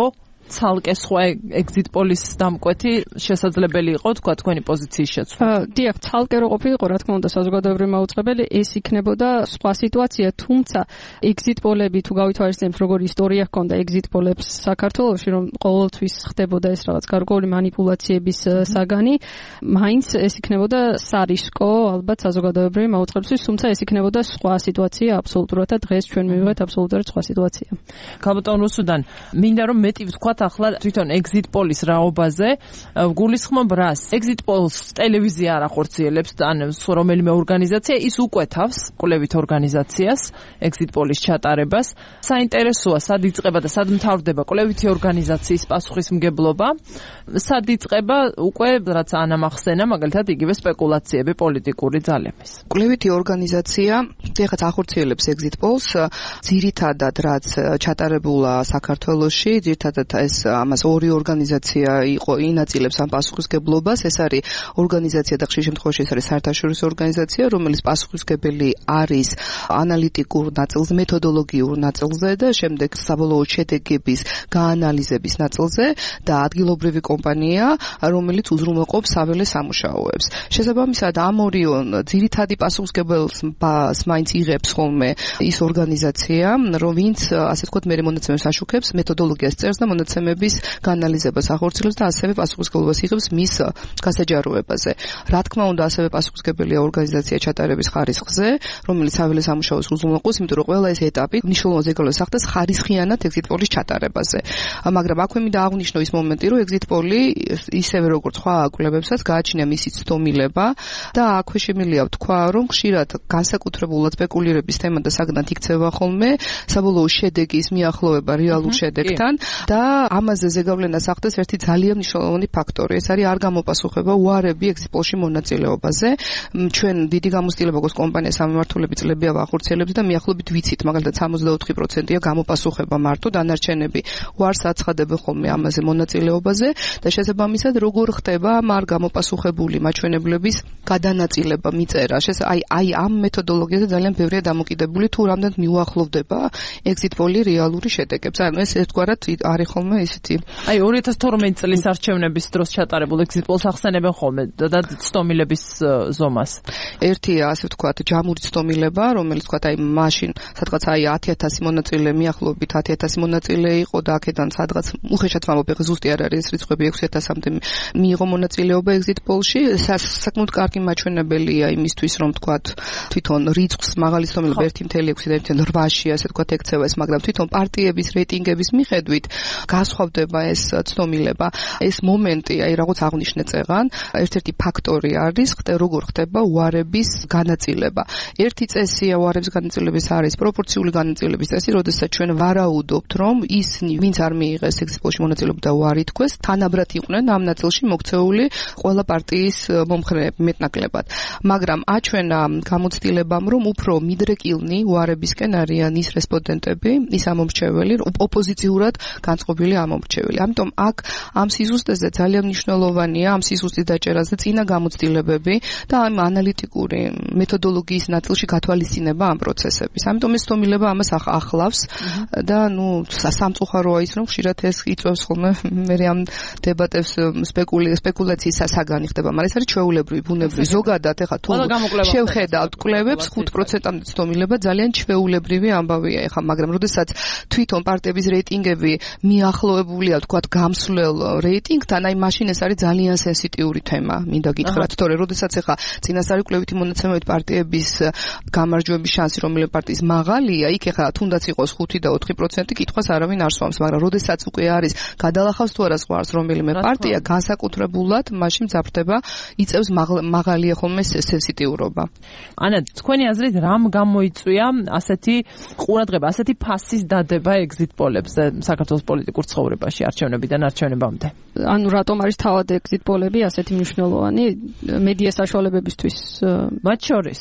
ცალკე სხვა exit poll-ის დამკვეთი შესაძლებელი იყო თქვა თქვენი პოზიციის შეცვლა? დიახ, ცალკე რო ყოფილიყო, რა თქმა უნდა, საზოგადოებრივი მაუწყებელი, ეს იქნებოდა სხვა სიტუაცია, თუმცა exit poll-ები თუ გავითვალისწინებთ, როგორ ისტორია ჰქონდა exit poll-ებს საქართველოში, რომ ყოველთვის ხდებოდა ეს რაღაც გარკვეული манипуляციების საგანი, მაინც ეს იქნებოდა სარისკო, ალბათ საზოგადოებრივი მაუწყებლისთვის, თუმცა ეს იქნებოდა სხვა სიტუაცია აბსოლუტურად და დღეს ჩვენ მივიღეთ აბსოლუტურად სხვა სიტუაცია. ქალბატონ რუსუდან, მინდა რომ მეტი ვთქვათ ახლა თვითონ exit poll-ის რაობაზე, გულისხმობ რას? exit poll-ს ტელევიზია არ ახორციელებს, ან რომელიმე ორგანიზაცია, ის უკვეთავს კვლევით ორგანიზაციას, exit poll-ის ჩატარებას. საინტერესოა, სად იწყება და სად მთავრდება კვლევითი ორგანიზაციის პასუხისმგებლობა, სად იწყება უკვე რაც ანა მახსენა, მაგალითად იგივე სპეკულაციები პოლიტიკური ძალების. კვლევითი ორგანიზაცია ეხლა ახორციელებს exit poll-ს, ძირითადად რაც ჩატარებულა საქართველოში, ძირითადად ეს ამას ორი ორგანიზაცია იყო ინაწილებს ამ პასუხისმგებლობას, ეს არის ორგანიზაცია და ხშირ შემთხვევაში ეს არის საერთაშორისო ორგანიზაცია, რომელიც პასუხისმგებელი არის ანალიტიკურ ნაწილზე, მეთოდოლოგიურ ნაწილზე და შემდეგ საბოლოო შედეგების გაანალიზების ნაწილზე და ადგილობრივი კომპანია, რომელიც უზრუნველყოფს საველე სამუშაოებს. შესაბამისად, ამ ორი ძირითადი პასუხისმგებელს მაინც იღებს ხოლმე ის ორგანიზაცია, რომ ვინც ასე ვთქვათ, მე მონაცემებს აშუქებს, მეთოდოლოგიას წერს და მონაცემების გაანალიზებას ახორციელებს და ასევე პასუხისმგებლობას იღებს მის გასაჯაროებაზე. რა თქმა უნდა, ასევე პასუხისმგებელია ორგანიზაცია ჩატარების ხარისხზე, რომელიც საველე სამუშაოს უზრუნველყოფს, იმიტომ რომ ყველა ეს ეტაპი მნიშვნელოვან ზეგავლენას ახდენს ხარისხიანად exit poll-ის ჩატარებაზე. მაგრამ აქვე მინდა აღვნიშნო ის მომენტი, რომ exit poll-ი ისევე როგორც სხვა კვლევებსაც გააჩნია მისი ცდომილება და აქვე შემიძლია ვთქვა, რომ ხშირად განსაკუთრებულად სპეკულირების თემა და საგნად იქცევა ხოლმე საბოლოო შედეგის მიახლოვება რეალურ შედეგთან და ამაზე ზეგავლენას ახდენს ერთი ძალიან მნიშვნელოვანი ფაქტორი. ეს არის არ გამოპასუხება უარები exit poll-ში მონაწილეობაზე. ჩვენ დიდი გამოცდილება გვაქვს კომპანია სამმართველები წლებია ვახორციელებს და მიახლოებით ვიცით, მაგალითად სამოცდაოთხი პროცენტია გამოპასუხება მარტო, დანარჩენები უარს აცხადებენ ხოლმე ამაზე მონაწილეობაზე და შესაბამისად როგორ ხდება ამ არ გამოპასუხებული მაჩვენებლების გადანაწილება მიწერა. აი აი ამ მეთოდოლოგიაზე ძალიან ბევრია დამოკიდებული, თუ რამდენად მიუახლოვდება exit poll-ი რეალური შედეგებს. ანუ ეს ერთგვარად არის ხოლმე ისეთი. აი ორი ათას თორმეტი წლის არჩევნების დროს ჩატარებულ exit poll-ს ახსენებენ ხოლმე და ცდომილების ზომას. ერთია, ასე ვთქვათ, ჯამური ცდომილება, რომელიც ვთქვათ, აი მაშინ სადღაც აი ათი ათასი მონაწილე მიახლოებით ათი ათასი მონაწილე იყო და აქედან სადღაც უხეშად ვამბობ, ეხლა ზუსტი არ არის ეს რიცხვები ექვსი ათასამდე მიიღო მონაწილეობა exit poll-ში. საკმაოდ კარგი მაჩვენებელია იმისთვის, რომ ვთქვათ, თვითონ რიცხვს მაღალი ცდომილება ერთი წელი ექვსი და ერთი წელი რვაში, ასე ვთქვათ, ექცევა ეს, მაგრამ თვითონ პარტიების რეიტინგების მიხედვით გასხვავდება ეს ცდომილება. ეს მომენტი, აი რაღაც აღნიშნე წეღან, ერთ-ერთი ფაქტორი არის, როგორ ხდება უარების განაწილება. ერთი წესია უარების განაწილების არის პროპორციული განაწილების წესი, როდესაც ჩვენ ვარაუდობთ, რომ ისინი, ვინც არ მიიღეს exit poll-ში მონაწილეობა და უარი თქვეს, თანაბრად იყვნენ ამ ნაწილში მოქცეული ყველა პარტიის მომხრეები მეტნაკლებად. მაგრამ აჩვენა გამოცდილებამ, რომ უფრო მიდრეკილნი უარებისკენ არიან ის რესპონდენტები, ის ამომრჩეველი, ოპოზიციურად განწყობილი ამომრჩეველი. ამიტომ აქ ამ სიზუსტეზე ძალიან მნიშვნელოვანია ამ სიზუსტის დაჭერაზე წინა გამოცდილებები და ამ ანალიტიკური მეთოდოლოგიის ნაწილში გათვალისწინება ამ პროცესების. ამიტომ ეს ცდომილება ამას ახლავს და ნუ სამწუხაროა ის, რომ ხშირად ეს იწვევს ხოლმე მე ამ დებატებს სპეკულაციის საგანი ხდება, მაგრამ ეს არის ჩვეულებრივი, ბუნებრივი. ზოგადად ეხლა თუ შევხედავთ კვლევებს, ხუთ პროცენტამდე ცდომილება ძალიან ჩვეულებრივი ამბავია ეხლა, მაგრამ როდესაც თვითონ პარტიების რეიტინგები მიახლოებულია, თქვათ, გამსვლელ რეიტინგთან, აი მაშინ ეს არის ძალიან სენსიტიური თემა, მინდა გითხრათ, თორე როდესაც ეხლა წინასწარი კვლევითი მონაცემებით პარტიების გამარჯვების შანსი რომელიმე პარტიის მაღალია, იქ ეხლა თუნდაც იყოს ხუთი და ოთხი პროცენტი, კითხვას არავინ არ სვამს, მაგრამ როდესაც უკვე არის გადალახავს თუ არა ზღვარს რომელიმე პარტია, განსაკუთრებულად მაშინ მძაფრდება, იწევს მაღალია ხოლმე სენსიტიურობა. ანა, თქვენი აზრით რამ გამოიწვია ასეთი ყურადღება, ასეთი ფასის დადება exit poll-ებზე საქართველოს პოლიტიკურ ცხოვრებაში არჩევნებიდან არჩევნებამდე? ანუ რატომ არის თავად exit poll-ები ასეთი მნიშვნელოვანი მედია საშუალებებისთვის? მათ შორის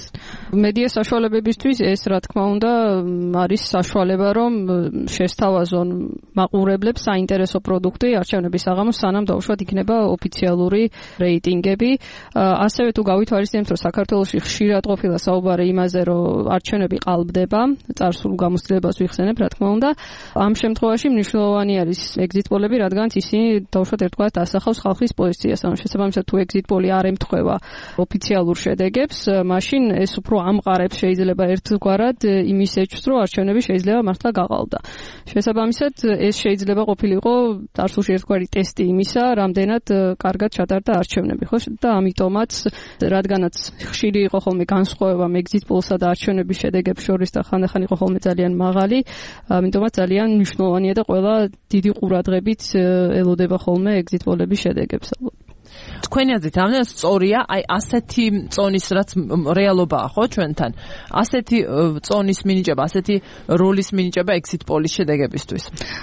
მედია საშუალებებისთვის ეს რა თქმა უნდა არის საშუალება რომ შესთავაზონ მაყურებლებს საინტერესო პროდუქტი არჩევნების საღამოს სანამ დაუშვათ იქნება ოფიციალური რეიტინგები. ასევე თუ გავითვალისწინებთ რომ საქართველოში ხშირად ყოფილა საუბარი იმაზე რომ არჩევნები ყალბდება, წარსულ გამოცდილებას ვიხსენებ რა თქმა უნდა. ამ შემთხვევაში მნიშვნელოვანი არის exit poll-ები, რადგან ისინი დაუშვათ ერთგვარად ასახავს ხალხის პოზიციას. ანუ შესაბამისად თუ exit poll-ი არ ემთხვევა ოფიციალურ შედეგებს, მაშინ ეს უფრო ამყარებს შეიძლება ერთგვარად იმის ეჭვს, რომ არჩევნები შეიძლება მართლა გაყალბდა. შესაბამისად, ეს შეიძლება ყოფილიყო წარსულში ერთგვარი ტესტი იმისა, რამდენად კარგად ჩატარდა არჩევნები, ხო? და ამიტომაც, რადგანაც ხშირი იყო ხოლმე განსხვავება exit poll-სა და არჩევნების შედეგებს შორის და ხანდახან იყო ხოლმე ძალიან მაღალი, ამიტომაც ძალიან მნიშვნელოვანია და ყველა დიდი ყურადღებით ელოდება ხოლმე exit poll-ების შედეგებს. თქვენი აზრით რამდენად სწორია აი ასეთი წონის რაც რეალობაა ხო ჩვენთან ასეთი წონის მინიჭება ასეთი როლის მინიჭება exit poll-ის შედეგებისთვის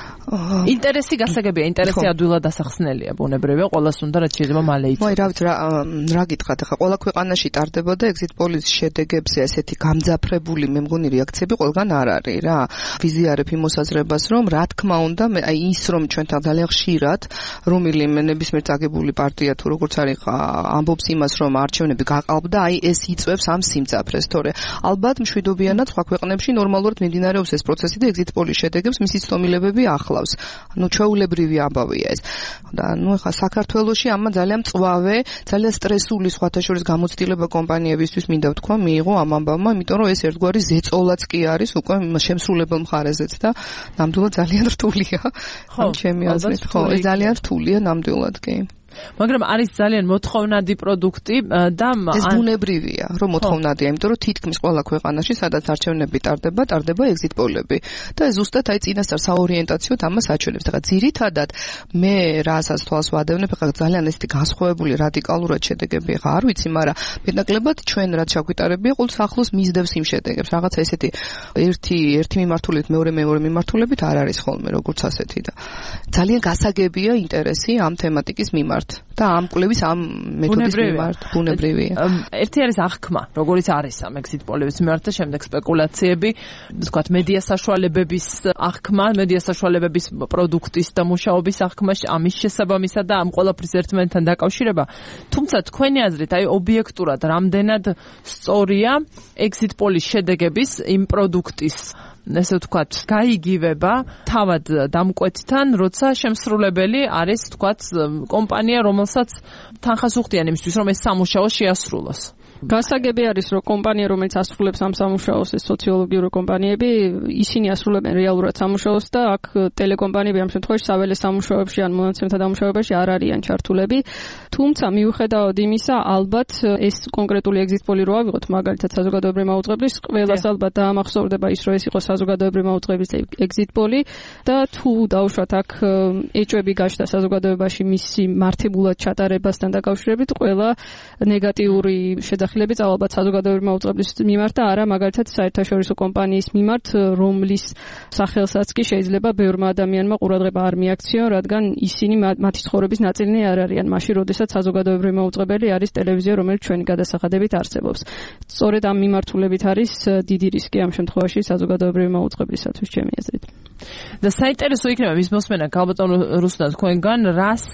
ინტერესი გასაგებია ინტერესი ადვილად დასახსნელია ბუნებრივია ყველას უნდა რაც შეიძლება მალე იცოდეს მოი რა ვიცი რა რა გითხრათ ახლა ყველა ქვეყანაში ტარდებოდა exit poll-ის შედეგებზე ასეთი გამძაფრებული მე მგონი რეაქციები ყველგან არ არის რა ვიზიარებ იმ მოსაზრებას რომ რა თქმა უნდა აი ის რომ ჩვენთან ძალიან ხშირად რომელიმე ნებისმიერ წაგებული პარტია თუ როგორც არის ამბობს იმას რომ არჩევნები გაყალბდა აი ეს იწვევს ამ სიმძაფრეს თორე ალბათ მშვიდობიანად სხვა ქვეყნებში ნორმალურად მიმდინარეობს ეს პროცესი და exit poll-ის შედეგებს მისი ცდომილებები ახლავს ну ჩვეულებრივი ამბავია ეს და ну ეხლა საქართველოში ამა ძალიან მწვავე ძალიან სტრესული სხვათა შორის გამოცდილება კომპანიებისთვის მინდა ვთქვა მიიღო ამ ამბავმა იმიტომ რომ ეს ერთგვარი ზეწოლაც კი არის უკვე შემსრულებელ მხარეზეც და ნამდვილად ძალიან რთულია ხო ჩემი აზრით ხო ეს ძალიან რთულია ნამდვილად კი მაგრამ არის ძალიან მოთხოვნადი პროდუქტი და ეს ბუნებრივია რომ მოთხოვნადია იმიტომ რომ თითქმის ყველა ქვეყანაში სადაც არჩევნები ტარდება ტარდება exit poll-ები და ეს ზუსტად აი წინასწარ საორიენტაციოდ ამას აჩვენებს და ძირითადად მე რასაც თვალს ვადევნებ ახლა ძალიან ესეთი განსხვავებული რადიკალურად შედეგები ხა არ ვიცი მაგრამ მეტნაკლებად ჩვენ რაც შეგვიტარებია ყოველთვის ახლოს მისდევს იმ შედეგებს რაღაცა ესეთი ერთი ერთი მიმართულებით მეორე მეორე მიმართულებით არ არის ხოლმე როგორც ასეთი და ძალიან გასაგებია ინტერესი ამ თემატიკის მიმართ და ამ კვლევის ამ მეთოდის მიმართ ბუნებრივია. ერთი არის აღქმა, როგორიც არის ამ exit poll-ების მიმართ და შემდეგ სპეკულაციები, თქვათ მედია საშუალებების აღქმა, მედია საშუალებების პროდუქტის და მუშაობის აღქმა, ამის შესაბამისად და ამ ყველაფრის ერთმანეთთან დაკავშირება. თუმცა თქვენი აზრით, აი ობიექტურად რამდენად სწორია exit poll-ის შედეგების იმ პროდუქტის ესე ვთქვათ, გაიგივება თავად დამკვეთთან, როცა შემსრულებელი არის, ვთქვათ, კომპანია, რომელსაც თანხას უხდიან იმისთვის, რომ ეს სამუშაო შეასრულოს. გასაგები არის, რომ კომპანია, რომელიც ასრულებს ამ სამუშაოს, ეს სოციოლოგიური კომპანიები, ისინი ასრულებენ რეალურად სამუშაოს და აქ ტელეკომპანიები ამ შემთხვევაში საველე სამუშაოებში ან მონაცემთა დამუშავებაში არ არიან ჩართულები. თუმცა მიუხედავად იმისა, ალბათ ეს კონკრეტული exit poll-ი რო ავიღოთ, მაგალითად საზოგადოებრივი მაუწყებლის, ყველას ალბათ დაამახსოვრდება ის, რომ ეს იყო საზოგადოებრივი მაუწყებლის exit poll-ი და თუ დაუშვათ აქ ეჭვები გაჩნდა საზოგადოებაში მისი მართებულად ჩატარებასთან დაკავშირებით, ყველა ნეგატიური შესახილები ალბათ საზოგადოებრივი მაუწყებლის მიმართ და არა მაგალითად საერთაშორისო კომპანიის მიმართ, რომლის სახელსაც კი შეიძლება ბევრმა ადამიანმა ყურადღება არ მიაქციონ, რადგან ისინი მათი ცხოვრების ნაწილი არ არიან, მაშინ როდესაც საზოგადოებრივი მაუწყებელი არის ტელევიზია, რომელიც ჩვენი გადასახადებით არსებობს. სწორედ ამ მიმართულებით არის დიდი რისკი ამ შემთხვევაში საზოგადოებრივი მაუწყებლისათვის ჩემი აზრით. და საინტერესო იქნება მის მოსმენა ქალბატონო რუსნა თქვენგან რას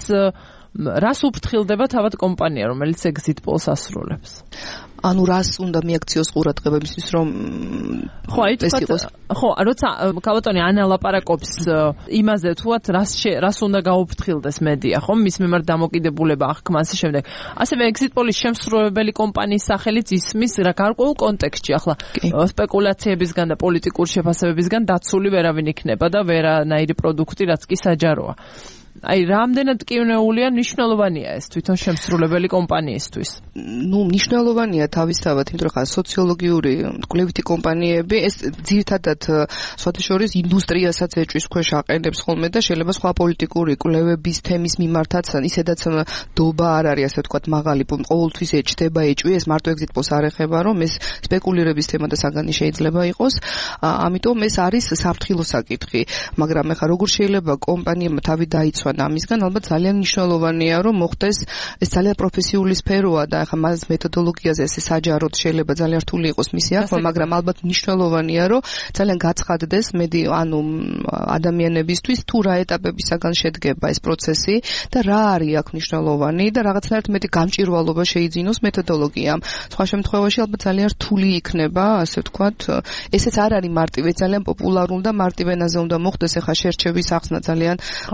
რას უფრთხილდება თავად კომპანია, რომელიც exit poll-ს ასრულებს? ანუ რას უნდა მიაქციოს ყურადღება იმისთვის, რომ ხო, აი თქვათ, ხო, როცა ქალბატონი ანალაპარაკობს იმაზე, თუათ რას რას უნდა გაუფრთხილდეს მედია, ხო, მის მიმართ დამოკიდებულება აღქმა ასე შემდეგ. ასევე exit poll-ის შემსრულებელი კომპანიის სახელიც ისმის რა გარკვეულ კონტექსტში, ახლა სპეკულაციებისგან და პოლიტიკურ შეფასებებისგან დაცული ვერავინ იქნება და ვერანაირი პროდუქტი, რაც კი საჯაროა. აი, რამდენად კივნეულია მნიშვნელოვანია ეს თვითონ შემსრულებელი კომპანიისთვის? ნუ მნიშვნელოვანია თავისთავად, იმიტომ რომ ხა სოციოლოგიური კვლევითი კომპანიები ეს ძირითადად სხვათა შორის ინდუსტრიასაც ეჭვის ქვეშ აყენებს ხოლმე და შეიძლება სხვა პოლიტიკური კვლევების თემის მიმართაც ისედაც დობა არ არის, ასე ვთქვათ, მაღალი ყოველთვის ეჭდება ეჭვი, ეს მარტო exit poll-ს არ ეხება, რომ ეს სპეკულირების თემა და საგანი შეიძლება იყოს. ამიტომ ეს არის საფრთხილო საკითხი, მაგრამ ეხა როგორ შეიძლება კომპანიამ თავი დაიცვა მიუხედავად ამისგან, ალბათ ძალიან მნიშვნელოვანია, რომ მოხდეს ეს ძალიან პროფესიული სფეროა და ახლა მას მეთოდოლოგიაზე ესე საჯაროდ შეიძლება ძალიან რთული იყოს მისი ახლა, მაგრამ ალბათ მნიშვნელოვანია, რომ ძალიან გაცხადდეს მედი ანუ ადამიანებისთვის თუ რა ეტაპებისაგან შედგება ეს პროცესი და რა არის აქ მნიშვნელოვანი და რაღაცნაირად მეტი გამჭვირვალობა შეიძინოს მეთოდოლოგიამ. სხვა შემთხვევაში ალბათ ძალიან რთული იქნება, ასე ვთქვათ, ესეც არ არის მარტივი, ძალიან პოპულარული და მარტივენაზე უნდა მოხდეს, ახლა შერჩევის ახსნა ძალიან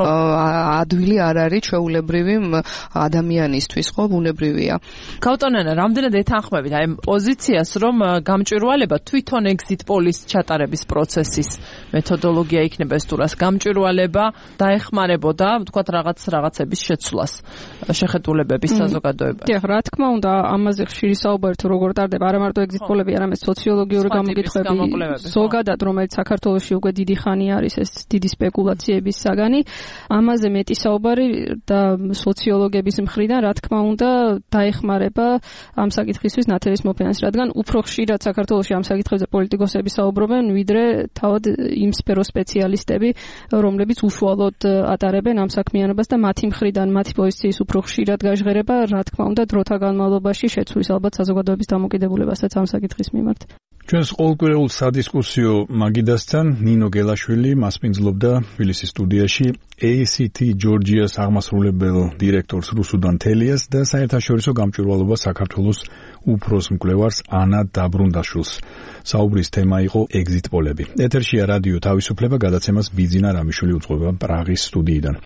ადვილი არ არის ჩვეულებრივი ადამიანისთვის, ხო, ბუნებრივია. ქავტონენა, რამდენად ეთანხმებით აი პოზიციას, რომ გამჭვირვალება თვითონ exit polls ჩატარების პროცესის მეთოდოლოგია იქნება ეს თუ რას გამჭვირვალება დაეხმარებოდა, ვთქვათ, რაღაც რაღაცების შეცვლას, შეხედულებების საზოგადოებაში. დიახ, რა თქმა უნდა, ამაზე ხშირი საუბარი თუ როგორ ტარდება, არა მარტო exit poll-ები, არამედ სოციოლოგიური გამოკითხვები, ზოგადად, რომელიც საქართველოში უკვე დიდი ხანი არის ეს დიდი სპეკულაციების საგანი, ამაზე მეტი საუბარი და სოციოლოგების მხრიდან, რა თქმა უნდა, დაეხმარება ამ საკითხისთვის ნათელის მოფენას, რადგან უფრო ხშირად საქართველოში ამ საკითხებზე პოლიტიკოსები საუბრობენ, ვიდრე თავად იმ სფეროს სპეციალისტები, რომლებიც უშუალოდ ატარებენ ამ საქმიანობას და მათი მხრიდან მათი პოზიციის უფრო ხშირად გაჟღერება, რა თქმა უნდა, დროთა განმავლობაში შეცვლის ალბათ საზოგადოების დამოკიდებულებასაც ამ საკითხის მიმართ. ჩვენს ყოველკვირეულ სადისკუსიო მაგიდასთან ნინო გელაშვილი მასპინძლობდა თბილისის სტუდიაში A C T Georgia's აღმასრულებელ დირექტორს რუსუდან თელიას და საერთაშორისო გამჭვირვალობა საქართველოს უფროს მკვლევარს ანა დაბრუნდაშვილს. საუბრის თემა იყო exit poll-ები. ეთერშია რადიო თავისუფლება, გადაცემას ბიძინა რამიშვილი უძღვება პრაღის სტუდიიდან.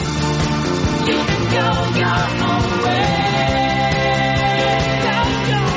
Go your own way. Go your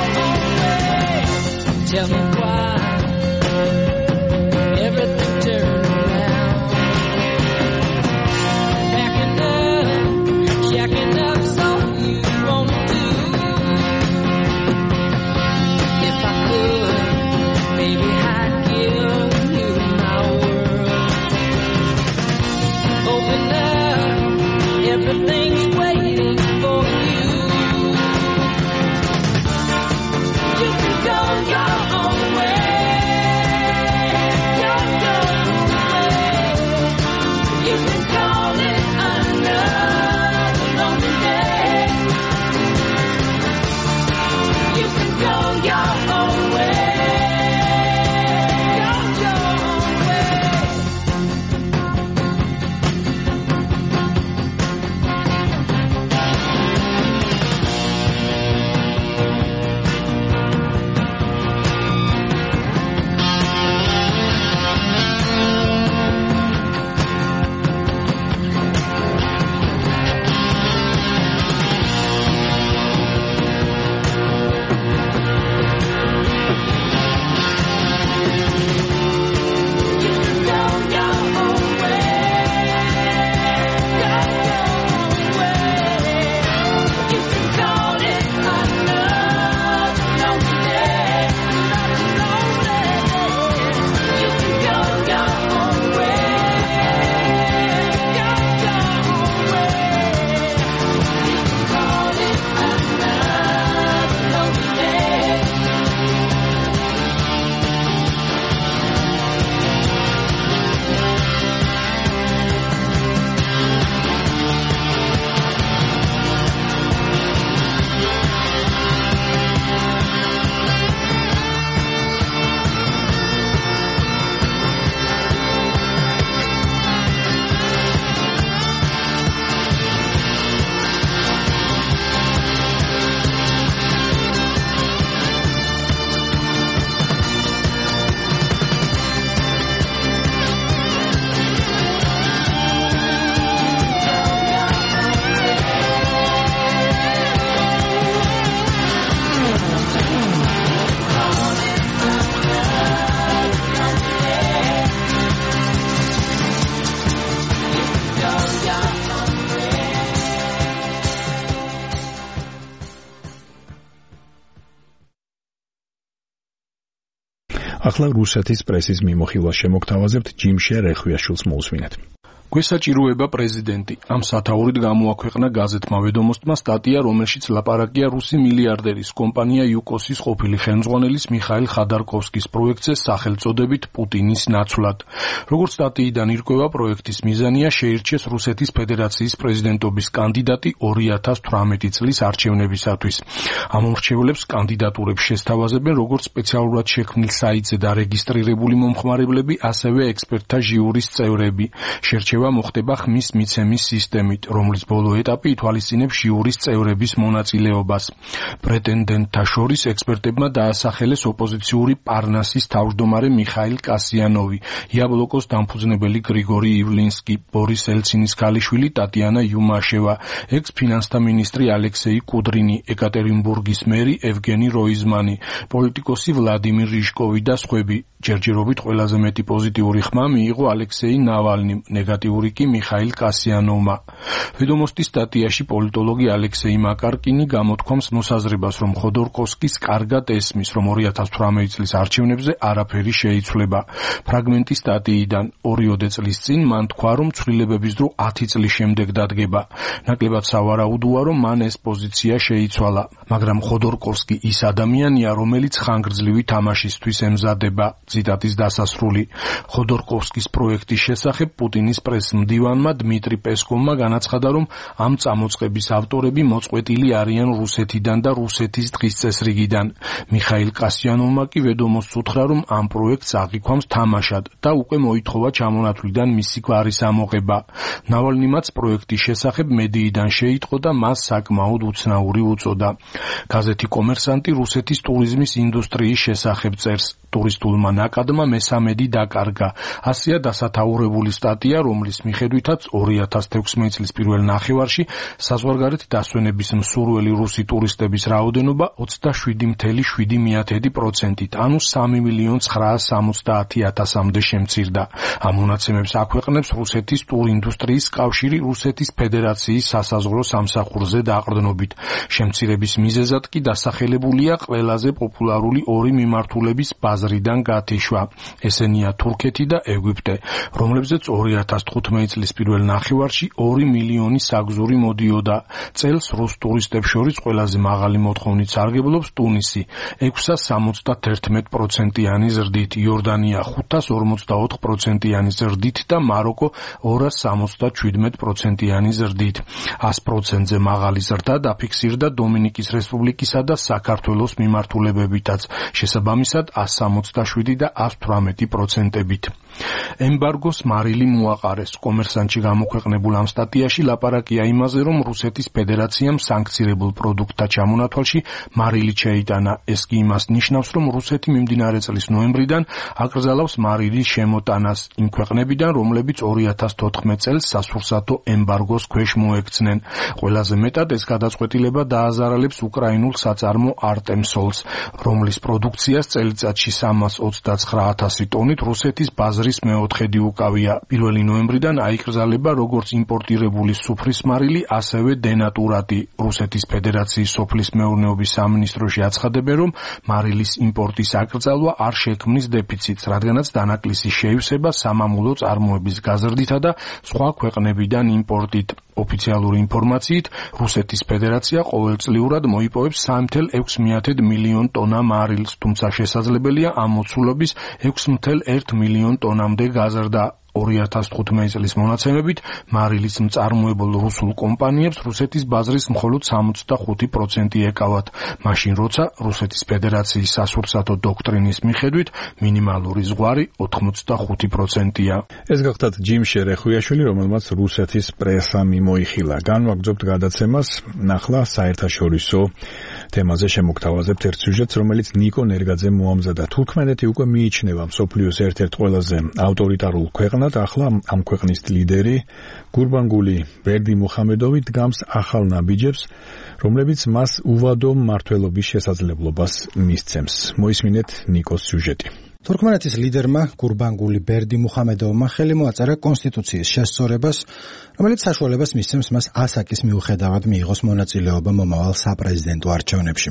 ახლა რუსეთის პრესის მიმოხილვა შემოგთავაზებთ ჯიმშე რეხვიაშვილს მოусმინეთ. გვესაჭიროება პრეზიდენტი. ამ სათაურით გამოაქვეყნა გაზეთმა ვედომოსტმა სტატია, რომელშიც ლაპარაკია რუსი მილიარდერის კომპანია იუკოსის ყოფილი ხელმძღვანელის მიხაილ ხადარკოვსკის პროექტზე სახელწოდებით პუტინის ნაცვლად. როგორც სტატიიდან ირკვევა, პროექტის მიზანია შეირჩეს რუსეთის ფედერაციის პრეზიდენტობის კანდიდატი ორი ათას თვრამეტი წლის არჩევნებისათვის. ამ მრჩევლებს კანდიდატურებს შესთავაზებენ როგორც სპეციალურად შექმნილ საიტზე დარეგისტრირებული მომხმარებლები, ასევე ექსპერტთა ჟიურის წევრები. შერჩევა მოხდება ხმის მიცემის სისტემით, რომლის ბოლო ეტაპი ითვალისწინებს ჟიურის წევრების მონაწილეობას. პრეტენდენტთა შორის ექსპერტებმა დაასახელეს ოპოზიციური პარნასის თავმჯდომარე მიხაილ კასიანოვი, იაბლოკოს დამფუძნებელი გრიგორი ივლინსკი, ბორის ელცინის ქალიშვილი ტატიანა იუმაშევა, ექს-ფინანსთა მინისტრი ალექსეი კუდრინი, ეკატერინბურგის მერი ევგენი როიზმანი, პოლიტიკოსი ვლადიმირ რიჟკოვი და სხვები. ჯერჯერობით ყველაზე მეტი პოზიტიური ხმა მიიღო ალექსეი ნავალნიმ, ნეგატიური კი მიხაილ კასიანოვმა. ვედომოსტის სტატიაში პოლიტოლოგი ალექსეი მაკარკინი გამოთქვამს მოსაზრებას, რომ ხოდორკოვსკის კარგად ესმის, რომ ორი ათას თვრამეტი წლის არჩევნებზე არაფერი შეიცვლება. ფრაგმენტი სტატიიდან ორიოდე წლის წინ მან თქვა, რომ ცვლილებების დრო ათი წლის შემდეგ დადგება. ნაკლებად სავარაუდოა, რომ მან ეს პოზიცია შეიცვალა, მაგრამ ხოდორკოვსკი ის ადამიანია, რომელიც ხანგრძლივი თამაშისთვის ემზადება. ციტატის დასასრული. ხოდორკოვსკის პროექტის შესახებ პუტინის პრესმდივანმა დმიტრი პესკოვმა განაცხადა, რომ ამ წამოწყების ავტორები მოწყვეტილი არიან რუსეთიდან და რუსეთის დღის წესრიგიდან. მიხაილ კასიანოვმა კი ვედომოსტს უთხრა, რომ ამ პროექტს აღიქვამს თამაშად და უკვე მოითხოვა ჩამონათვლიდან მისი გვარის ამოღება. ნავალნიმაც პროექტის შესახებ მედიიდან შეიტყო და მას საკმაოდ უცნაური უწოდა. გაზეთი კომერსანტი რუსეთის ტურიზმის ინდუსტრიის შესახებ წერს. ტურისტულმა ნაკადმა მესამედი დაკარგა. ასეა დასათაურებული სტატია, რომლის მიხედვითაც ორი ათას თექვსმეტი წლის პირველ ნახევარში საზღვარგარეთ დასვენების მსურველი რუსი ტურისტების რაოდენობა ოცდაშვიდი ფاصლე შვიდი პროცენტით, ანუ სამი მილიონი ცხრაასი სამოცდაათი ათასამდე შემცირდა. ამ მონაცემებს აქვეყნებს რუსეთის ტურინდუსტრიის კავშირი რუსეთის ფედერაციის სასაზღვრო სამსახურზე დაყრდნობით. შემცირების მიზეზად კი დასახელებულია ყველაზე პოპულარული ორი მიმართულების ბაზრიდან გათიშვა. ესენია თურქეთი და ეგვიპტე, რომლებზეც ორი ათას თხუთმეტი წლის პირველ ნახევარში ორი მილიონი საგზური მოდიოდა. წელს რუს ტურისტებს შორის ყველაზე მაღალი მოთხოვნით სარგებლობს ტუნისი, ექვსას სამოცდაერთმეტი პროცენტიანი ზრდით, იორდანია ხუთას ორმოცდაოთხ პროცენტიანი ზრდით და მაროკო ორას სამოცდაშვიდმეტი პროცენტიანი ზრდით. ას პროცენტზე მაღალი ზრდა დაფიქსირდა დომინიკის რესპუბლიკისა და საქართველოს მიმართულებებითაც, შესაბამისად ას სამოცდაშვიდი და ას თვრამეტი პროცენტებით. ემბარგოს მარილი მოაყარეს. კომერსანტში გამოქვეყნებულ ამ სტატიაში ლაპარაკია იმაზე, რომ რუსეთის ფედერაციამ სანქცირებულ პროდუქტთა ჩამონათვალში მარილი შეიტანა. ეს კი იმას ნიშნავს, რომ რუსეთი მიმდინარე წლის ნოემბრიდან აკრძალავს მარილის შემოტანას იმ ქვეყნებიდან, რომლებიც ორი ათას თოთხმეტი წელს სასურსათო ემბარგოს ქვეშ მოექცნენ. ყველაზე მეტად ეს გადაწყვეტილება დააზარალებს უკრაინულ საწარმო არტემსოლს, რომლის პროდუქციას წელიწადში სამას ოცდაცხრა ათასი ტონით რუსეთის ბაზრის მეოთხედი უკავია. პირველი ნოემბრიდან აიკრძალება როგორც იმპორტირებული სუფრის მარილი, ასევე დენატურატი. რუსეთის ფედერაციის სოფლის მეურნეობის სამინისტროში აცხადებენ, რომ მარილის იმპორტის აკრძალვა არ შექმნის დეფიციტს, რადგანაც დანაკლისის შეივსება სამამულო წარმოების გაზრდითა და სხვა ქვეყნებიდან იმპორტით. ოფიციალური ინფორმაციით, რუსეთის ფედერაცია ყოველწლიურად მოიპოვებს სამი ფاصლე ექვსი მილიონ ტონა მარილს, თუმცა შესაძლებელია ამ მოცულობის ექვსი ფاصლე ერთი მილიონ ტონამდე გაზრდა. ორი ათას თხუთმეტი წლის მონაცემებით მარილის მწარმოებელ რუსულ კომპანიებს რუსეთის ბაზრის მხოლოდ სამოცდახუთი პროცენტი ეკავათ, მაშინ როცა რუსეთის ფედერაციის სასურსათო დოქტრინის მიხედვით მინიმალური ზღვარი ოთხმოცდახუთი პროცენტია. ეს გახლავთ ჯიმშე რეხვიაშვილი, რომელმაც რუსეთის პრესა მიმოიხილა. განვაგრძობთ გადაცემას, ნახლა საერთაშორისო თემაზე შემოგთავაზებთ ერთ სიუჟეტს, რომელიც ნიკო ნერგაძემ მოამზადა. თურქმენეთი უკვე მიიჩნევა მსოფლიოს ერთ-ერთ ყველაზე ავტორიტარულ ქვეყნად. ახლა ამ ქვეყნის ლიდერი გურბანგული ბერდიმუხამედოვი დგამს ახალ ნაბიჯებს, რომლებიც მას უვადო მმართველობის შესაძლებლობას მისცემს. მოისმინეთ ნიკოს სიუჟეტი. თურქმენეთის ლიდერმა გურბანგული ბერდიმუხამედოვმა ხელი მოაწერა კონსტიტუციის შესწორებას, რომელიც საშუალებას მისცემს მას ასაკის მიუხედავად მიიღოს მონაწილეობა მომავალ საპრეზიდენტო არჩევნებში.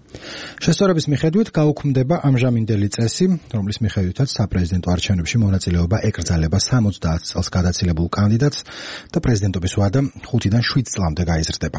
შესწორების მიხედვით გაუქმდება ამჟამინდელი წესი, რომლის მიხედვითაც საპრეზიდენტო არჩევნებში მონაწილეობა ეკრძალება სამოცდაათ წელს გადაცილებულ კანდიდატს და პრეზიდენტობის ვადა ხუთიდან შვიდ წლამდე გაიზრდება.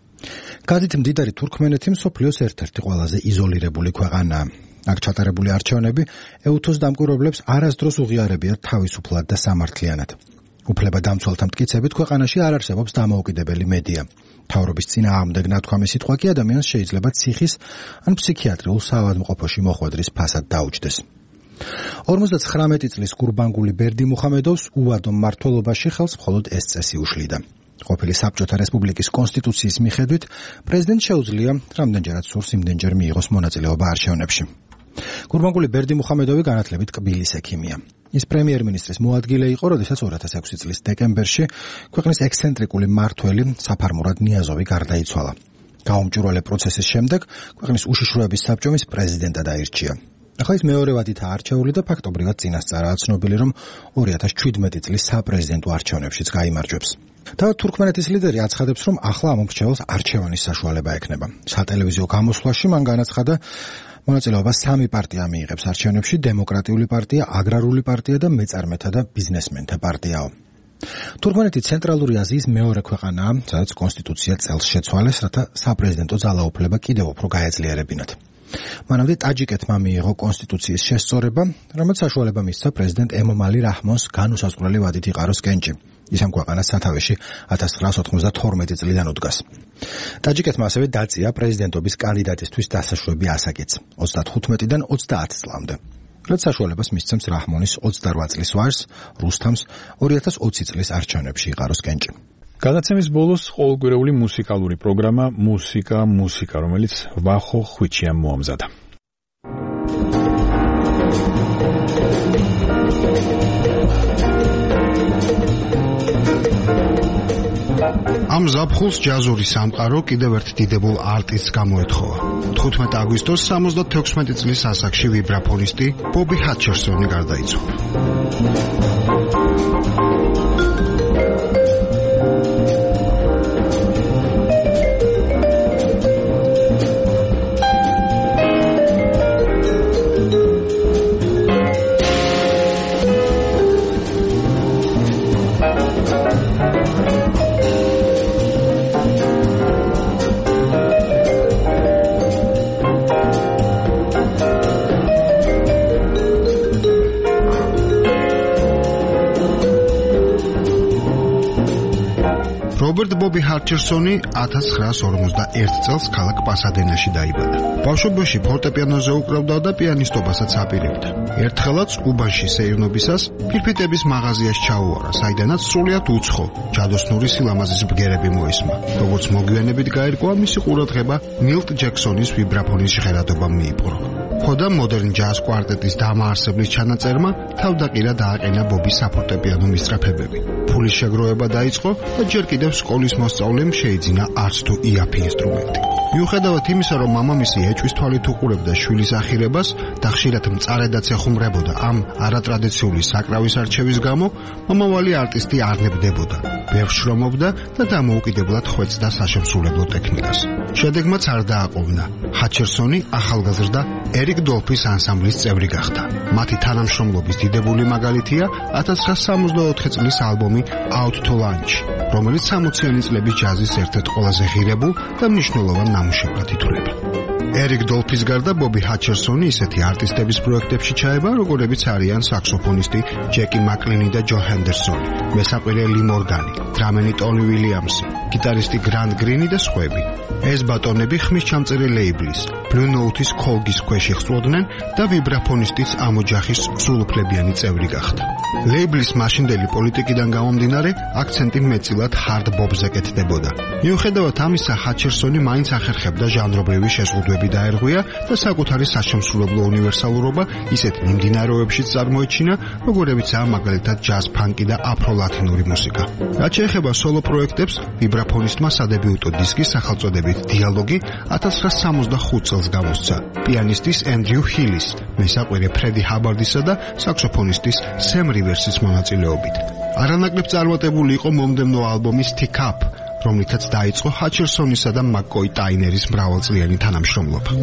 გაზეთ მდიდარი თურქმენეთი მსოფლიოს ერთ-ერთი ყველაზე იზოლირებული ქვეყანაა. აქ ჩატარებული არჩევნები ეუთოს დამკვირვებლებს არასდროს უღიარებიათ თავისუფლად და სამართლიანად. უფლებადამცველთა მტკიცებით ქვეყანაში არ არსებობს დამოუკიდებელი მედია. მთავრობის წინააღმდეგ ნათქვამი სიტყვა კი ადამიანს შეიძლება ციხის ან ფსიქიატრიულ საავადმყოფოში მოხვედრის ფასად დაუჯდეს. ორმოცდაცხრამეტი წლის გურბანგული ბერდიმუხამედოვს უვადო მმართველობაში ხელს მხოლოდ ეს წესი უშლიდა. ყოფილი საბჭოთა რესპუბლიკის კონსტიტუციის მიხედვით პრეზიდენტს შეუძლია რამდენჯერაც სურს იმდენჯერ მიიღოს მონაწილეობა არჩევნებში. გურბანგული ბერდიმუხამედოვი განათლებით კბილის ექიმია. ის პრემიერ-მინისტრის მოადგილე იყო, როდესაც ორი ათას ექვსი წლის დეკემბერში ქვეყნის ექსცენტრიკული მმართველი საფარმურად ნიაზოვი გარდაიცვალა. გაუმჭვირვალე პროცესის შემდეგ ქვეყნის უშიშროების საბჭომის პრეზიდენტად აირჩია. ახლა ის მეორე ვადითაა არჩეული და ფაქტობრივად წინასწარაა ცნობილი, რომ ორი ათას ჩვიდმეტი წლის საპრეზიდენტო არჩევნებშიც გაიმარჯვებს. თავად თურქმენეთის ლიდერი აცხადებს, რომ ახლა ამ მრჩეველს არჩევანის საშუალება ექნება. სატელევიზიო გამოსვლაში მან განაცხადა, მონაწილეობა სამი პარტია მიიღებს არჩევნებში: დემოკრატიული პარტია, აგრარული პარტია და მეწარმეთა და ბიზნესმენთა პარტიაო. თურქმენეთი ცენტრალური აზიის მეორე ქვეყანაა, სადაც კონსტიტუცია წელს შეცვალეს, რათა საპრეზიდენტო ძალაუფლება კიდევ უფრო გაეძლიერებინათ. მანამდე ტაჯიკეთმა მიიღო კონსტიტუციის შესწორება, რომელიც საშუალება მისცა პრეზიდენტ ემომალი რაჰმონს განუსაზღვრელი ვადით იყაროს კენჭი. ის ამ ქვეყანას სათავეში ათას ცხრაას ოცდათორმეტი წლიდან უდგას. ტაჯიკეთმა ასევე დაწია პრეზიდენტობის კანდიდატისთვის დასაშვები ასაკიც ოცდათხუთმეტიდან ოცდაათ წლამდე. რაც საშუალებას მისცემს რაჰმონის ოცდარვა წლის ვაჟს, რუსთამს ორი ათას ოცი წლის არჩევნებში იყაროს კენჭი. გადაცემის ბოლოს ყოველკვირეული მუსიკალური პროგრამა მუსიკა მუსიკა, რომელიც ვახო ხვიჩიამ მოამზადა. ამ ზაფხულს ჯაზური სამყარო კიდევ ერთ დიდებულ არტისტს გამოეთხოვა. თხუთმეტი აგვისტოს სამოცდათექვსმეტი წლის ასაკში ვიბრაფონისტი ბობი ჰატჩერსონი გარდაიცვალა. რობერტ ბობი ჰატჩერსონი ათას ცხრაას ორმოცდაერთ წელს ქალაქ პასადენაში დაიბადა. ბავშვობაში ფორტეპიანოზე უკრავდა და პიანისტობასაც აპირებდა. ერთხელაც უბანში სეირნობისას ფირფიტების მაღაზიაში ჩაუარა, საიდანაც სრულიად უცხო, ჯადოსნური სილამაზის ბგერები მოისმა. როგორც მოგვიანებით გაირკვა, მისი ყურადღება მილტ ჯექსონის ვიბრაფონის ჟღერადობამ მიიპყრო. ხოდა მოდერნ ჯაზ კვარტეტის დამაარსებლის ჩანაწერმა თავდაყირა დააყენა ბობის საფორტეპიანო მისწრაფებები. ფულის შეგროვება დაიწყო და ჯერ კიდევ სკოლის მოსწავლემ შეიძინა არც თუ იაფი ინსტრუმენტი. მიუხედავად იმისა, რომ მამამისი ეჭვის თვალით უყურებდა შვილის ახირებას და ხშირად მწარედაც ეხუმრებოდა ამ არატრადიციული საკრავის არჩევის გამო, მომავალი არტისტი არ ნებდებოდა. ბევრ შრომობდა და დამოუკიდებლად ხვეწდა საშემსრულებლო ტექნიკას. შედეგმაც არ დააყოვნა. ჰატჩერსონი ახალგაზრდა ერიკ დოლფის ანსამბლის წევრი გახდა. მათი თანამშრომლობის დიდებული მაგალითია ათას ცხრაას სამოცდაოთხი წლის ალბომი Out to Lunch, რომელიც სამოციანი წლების ჯაზის ერთ-ერთ ყველაზე ღირებულ და მნიშვნელოვან ნამუშევრად ითვლება. ერიკ დოლფის გარდა ბობი ჰატჩერსონი ისეთი არტისტების პროექტებში ჩაება, როგორებიც არიან საქსოფონისტი ჯეკი მაკლინი და ჯო ჰენდერსონი, მესაყვირე ალი მორგანი, დრამერი ტონი ვილიამსი, გიტარისტი გრანტ გრინი და სხვები. ეს ბატონები ხმის ჩამწერი ლეიბლის Blue Note-ის ქოლგის ქვეშ იხსნოდნენ და ვიბრაფონისტის ამ ოჯახის სრულუფლებიანი წევრი გახდა. ლეიბლის მაშინდელი პოლიტიკიდან გამომდინარე, აქცენტი მეტწილად hard bop-ზე კეთდებოდა. მიუხედავად ამისა, ჰატჩერსონი მაინც ახერხებდა ჟანრობრივი შეზღუდვები დაერღვია და საკუთარი საშემსრულებლო უნივერსალურობა ისეთ მიმდინარეობებშიც წარმოეჩინა, როგორებიცაა მაგალითად ჯაზ ფანკი და აფრო-ლათინური მუსიკა. რაც შეეხება სოლო პროექტებს, ვიბრაფონისტმა სადებიუტო დისკის სახელწოდებით დიალოგი ათას ცხრაას სამოცდახუთ წელს გამოსცა პიანისტის ენდრიუ ჰილის, მესაყვირე ფრედი ჰაბარდისა და საქსოფონისტის სემ რივერსის მონაწილეობით. არანაკლებ წარმატებული იყო მომდევნო ალბომის Stick Up, რომლითაც დაიწყო ჰაჩერსონისა და მაკკოი ტაინერის მრავალწლიანი თანამშრომლობა.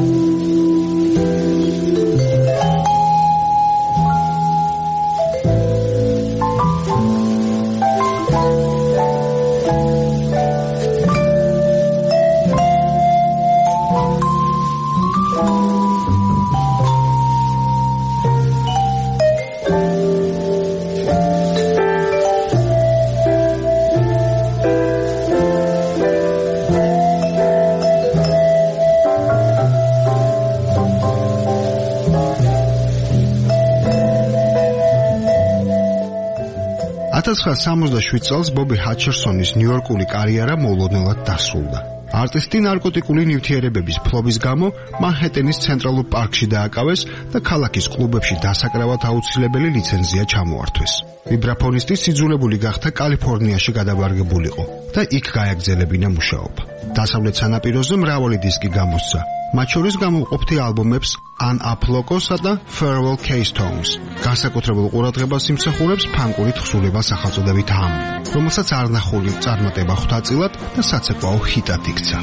ათას ცხრაასი სამოცდაშვიდ წელს ბობი ჰაჩერსონის ნიუ-იორკული კარიერა მოულოდნელად დასრულდა. არტისტი ნარკოტიკული ნივთიერებების ფლობის გამო მანჰეტენის ცენტრალურ პარკში დააკავეს და ქალაქის კლუბებში დასაკრავად აუცილებელი ლიცენზია ჩამოართვეს. ვიბრაფონისტი სიძულებული გახდა კალიფორნიაში გადავარგებულიყო და იქ გააგრძელებინა მუშაობა. დასავლეთ სანაპიროზე მრავალი დისკი გამოსცა. მათ შორის გამოვყოფთი ალბომებს An Aplokos და Farewell Keystones. განსაკუთრებულ ყურადღებას იმსახურებს ფანკური თხზულება სახელწოდებით ამ, რომელსაც არნახული წარმატება ხვდა წილად და საცეკვაო ჰიტად იქცა.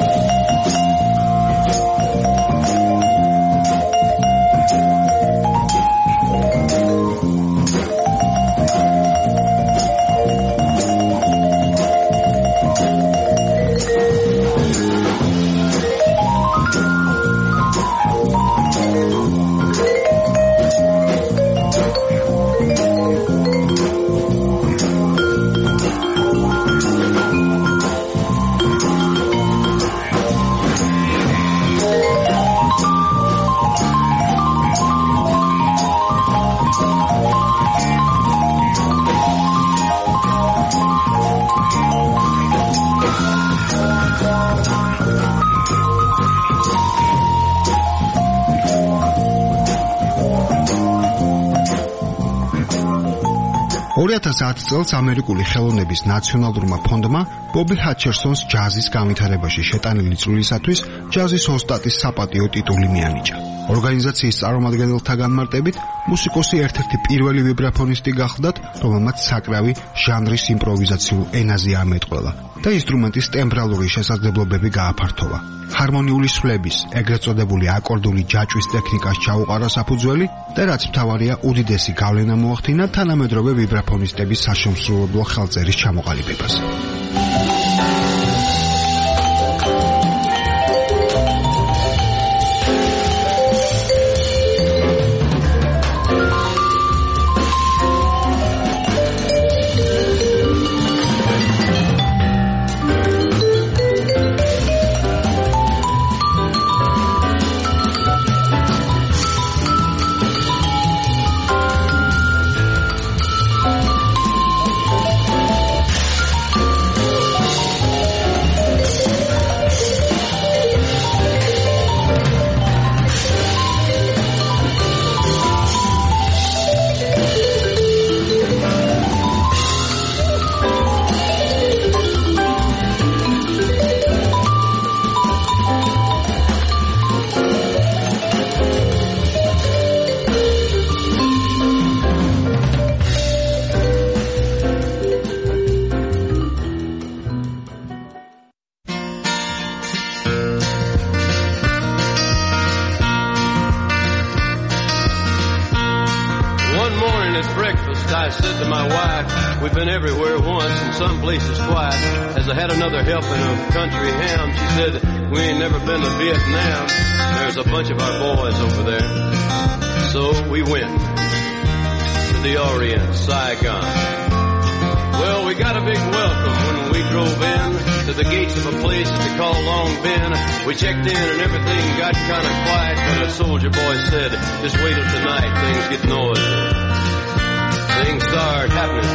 ორი ათას ათი წელს ამერიკული ხელოვნების ნაციონალურმა ფონდმა ბობი ჰაჩერსონს ჯაზის განვითარებაში შეტანილი წვლილისათვის ჯაზის ოსტატის საპატიო ტიტული მიანიჭა. ორგანიზაციის წარმომადგენელთა განმარტებით, მუსიკოსი ერთ-ერთი პირველი ვიბრაფონისტი გახლდათ, რომელმაც საკრავი ჟანრის იმპროვიზაციულ ენაზე ამეტყველა და ინსტრუმენტის ტემბრალური შესაძლებლობები გააფართოვა. ჰარმონიული სვლების, ეგრეთ წოდებული აკორდული ჯაჭვის ტექნიკას ჩაუყარა საფუძველი და რაც მთავარია, უდიდესი გავლენა მოახდინა თანამედროვე ვიბრაფონისტების საშემსრულებლო ხელწერის ჩამოყალიბებას. I said to my wife, we've been everywhere once and some places twice. As I had another helping of country ham, she said, we ain't never been to Vietnam. There's a bunch of our boys over there. So we went to the Orient, Saigon. Well, we got a big welcome when we drove in to the gates of a place that they call Long Ben. We checked in and everything got kind of quiet, but a soldier boy said, just wait till tonight, things get noisy. Things start happening.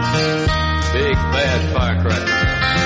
Big bad firecrackers.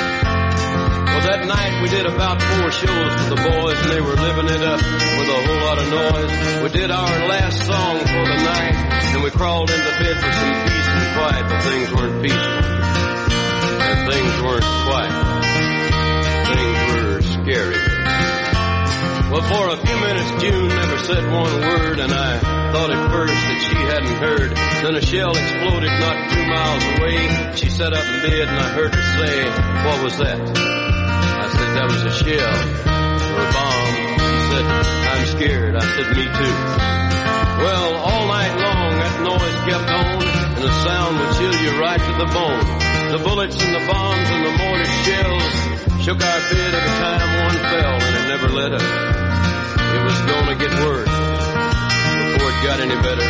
Well, that night we did about four shows for the boys and they were living it up with a whole lot of noise. We did our last song for the night and we crawled into bed for some peace and quiet, but things weren't peaceful. And things weren't quiet. Things were scary. Well, for a few minutes June never said one word, and I thought at first that she hadn't heard. Then a shell exploded not two miles away. She sat up in bed and I heard her say, "What was that?" I said, "That was a shell or a bomb." She said, "I'm scared." I said, "Me too." Well, all night long that noise kept on, and the sound would chill you right to the bone. The bullets and the bombs and the mortar shells shook our bed every time one fell, and it never let up. It was gonna get worse before it got any better.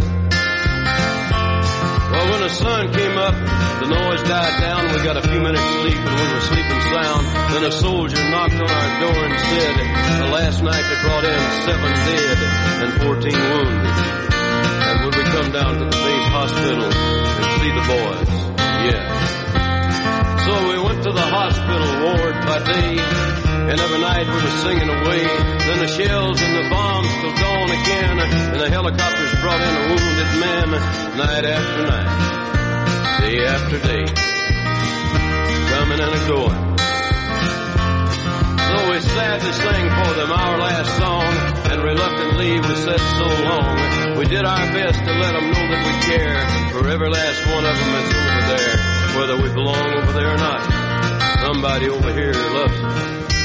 Well, when the sun came up, the noise died down, we got a few minutes sleep, and we were sleeping sound. Then a soldier knocked on our door and said, "The last night they brought in seven dead and fourteen wounded. And would we come down to the base hospital and see the boys?" Yeah. So we went to the hospital ward by day, and every night we were singing away. Then the shells and the bombs till dawn again, and the helicopters brought in a wounded man. Night after night, day after day, coming and a-going. So we sadly sang for them our last song, and reluctantly we said so long. We did our best to let them know that we care for every last one of them that's over there. Whether we belong over there or not, somebody over here loves us.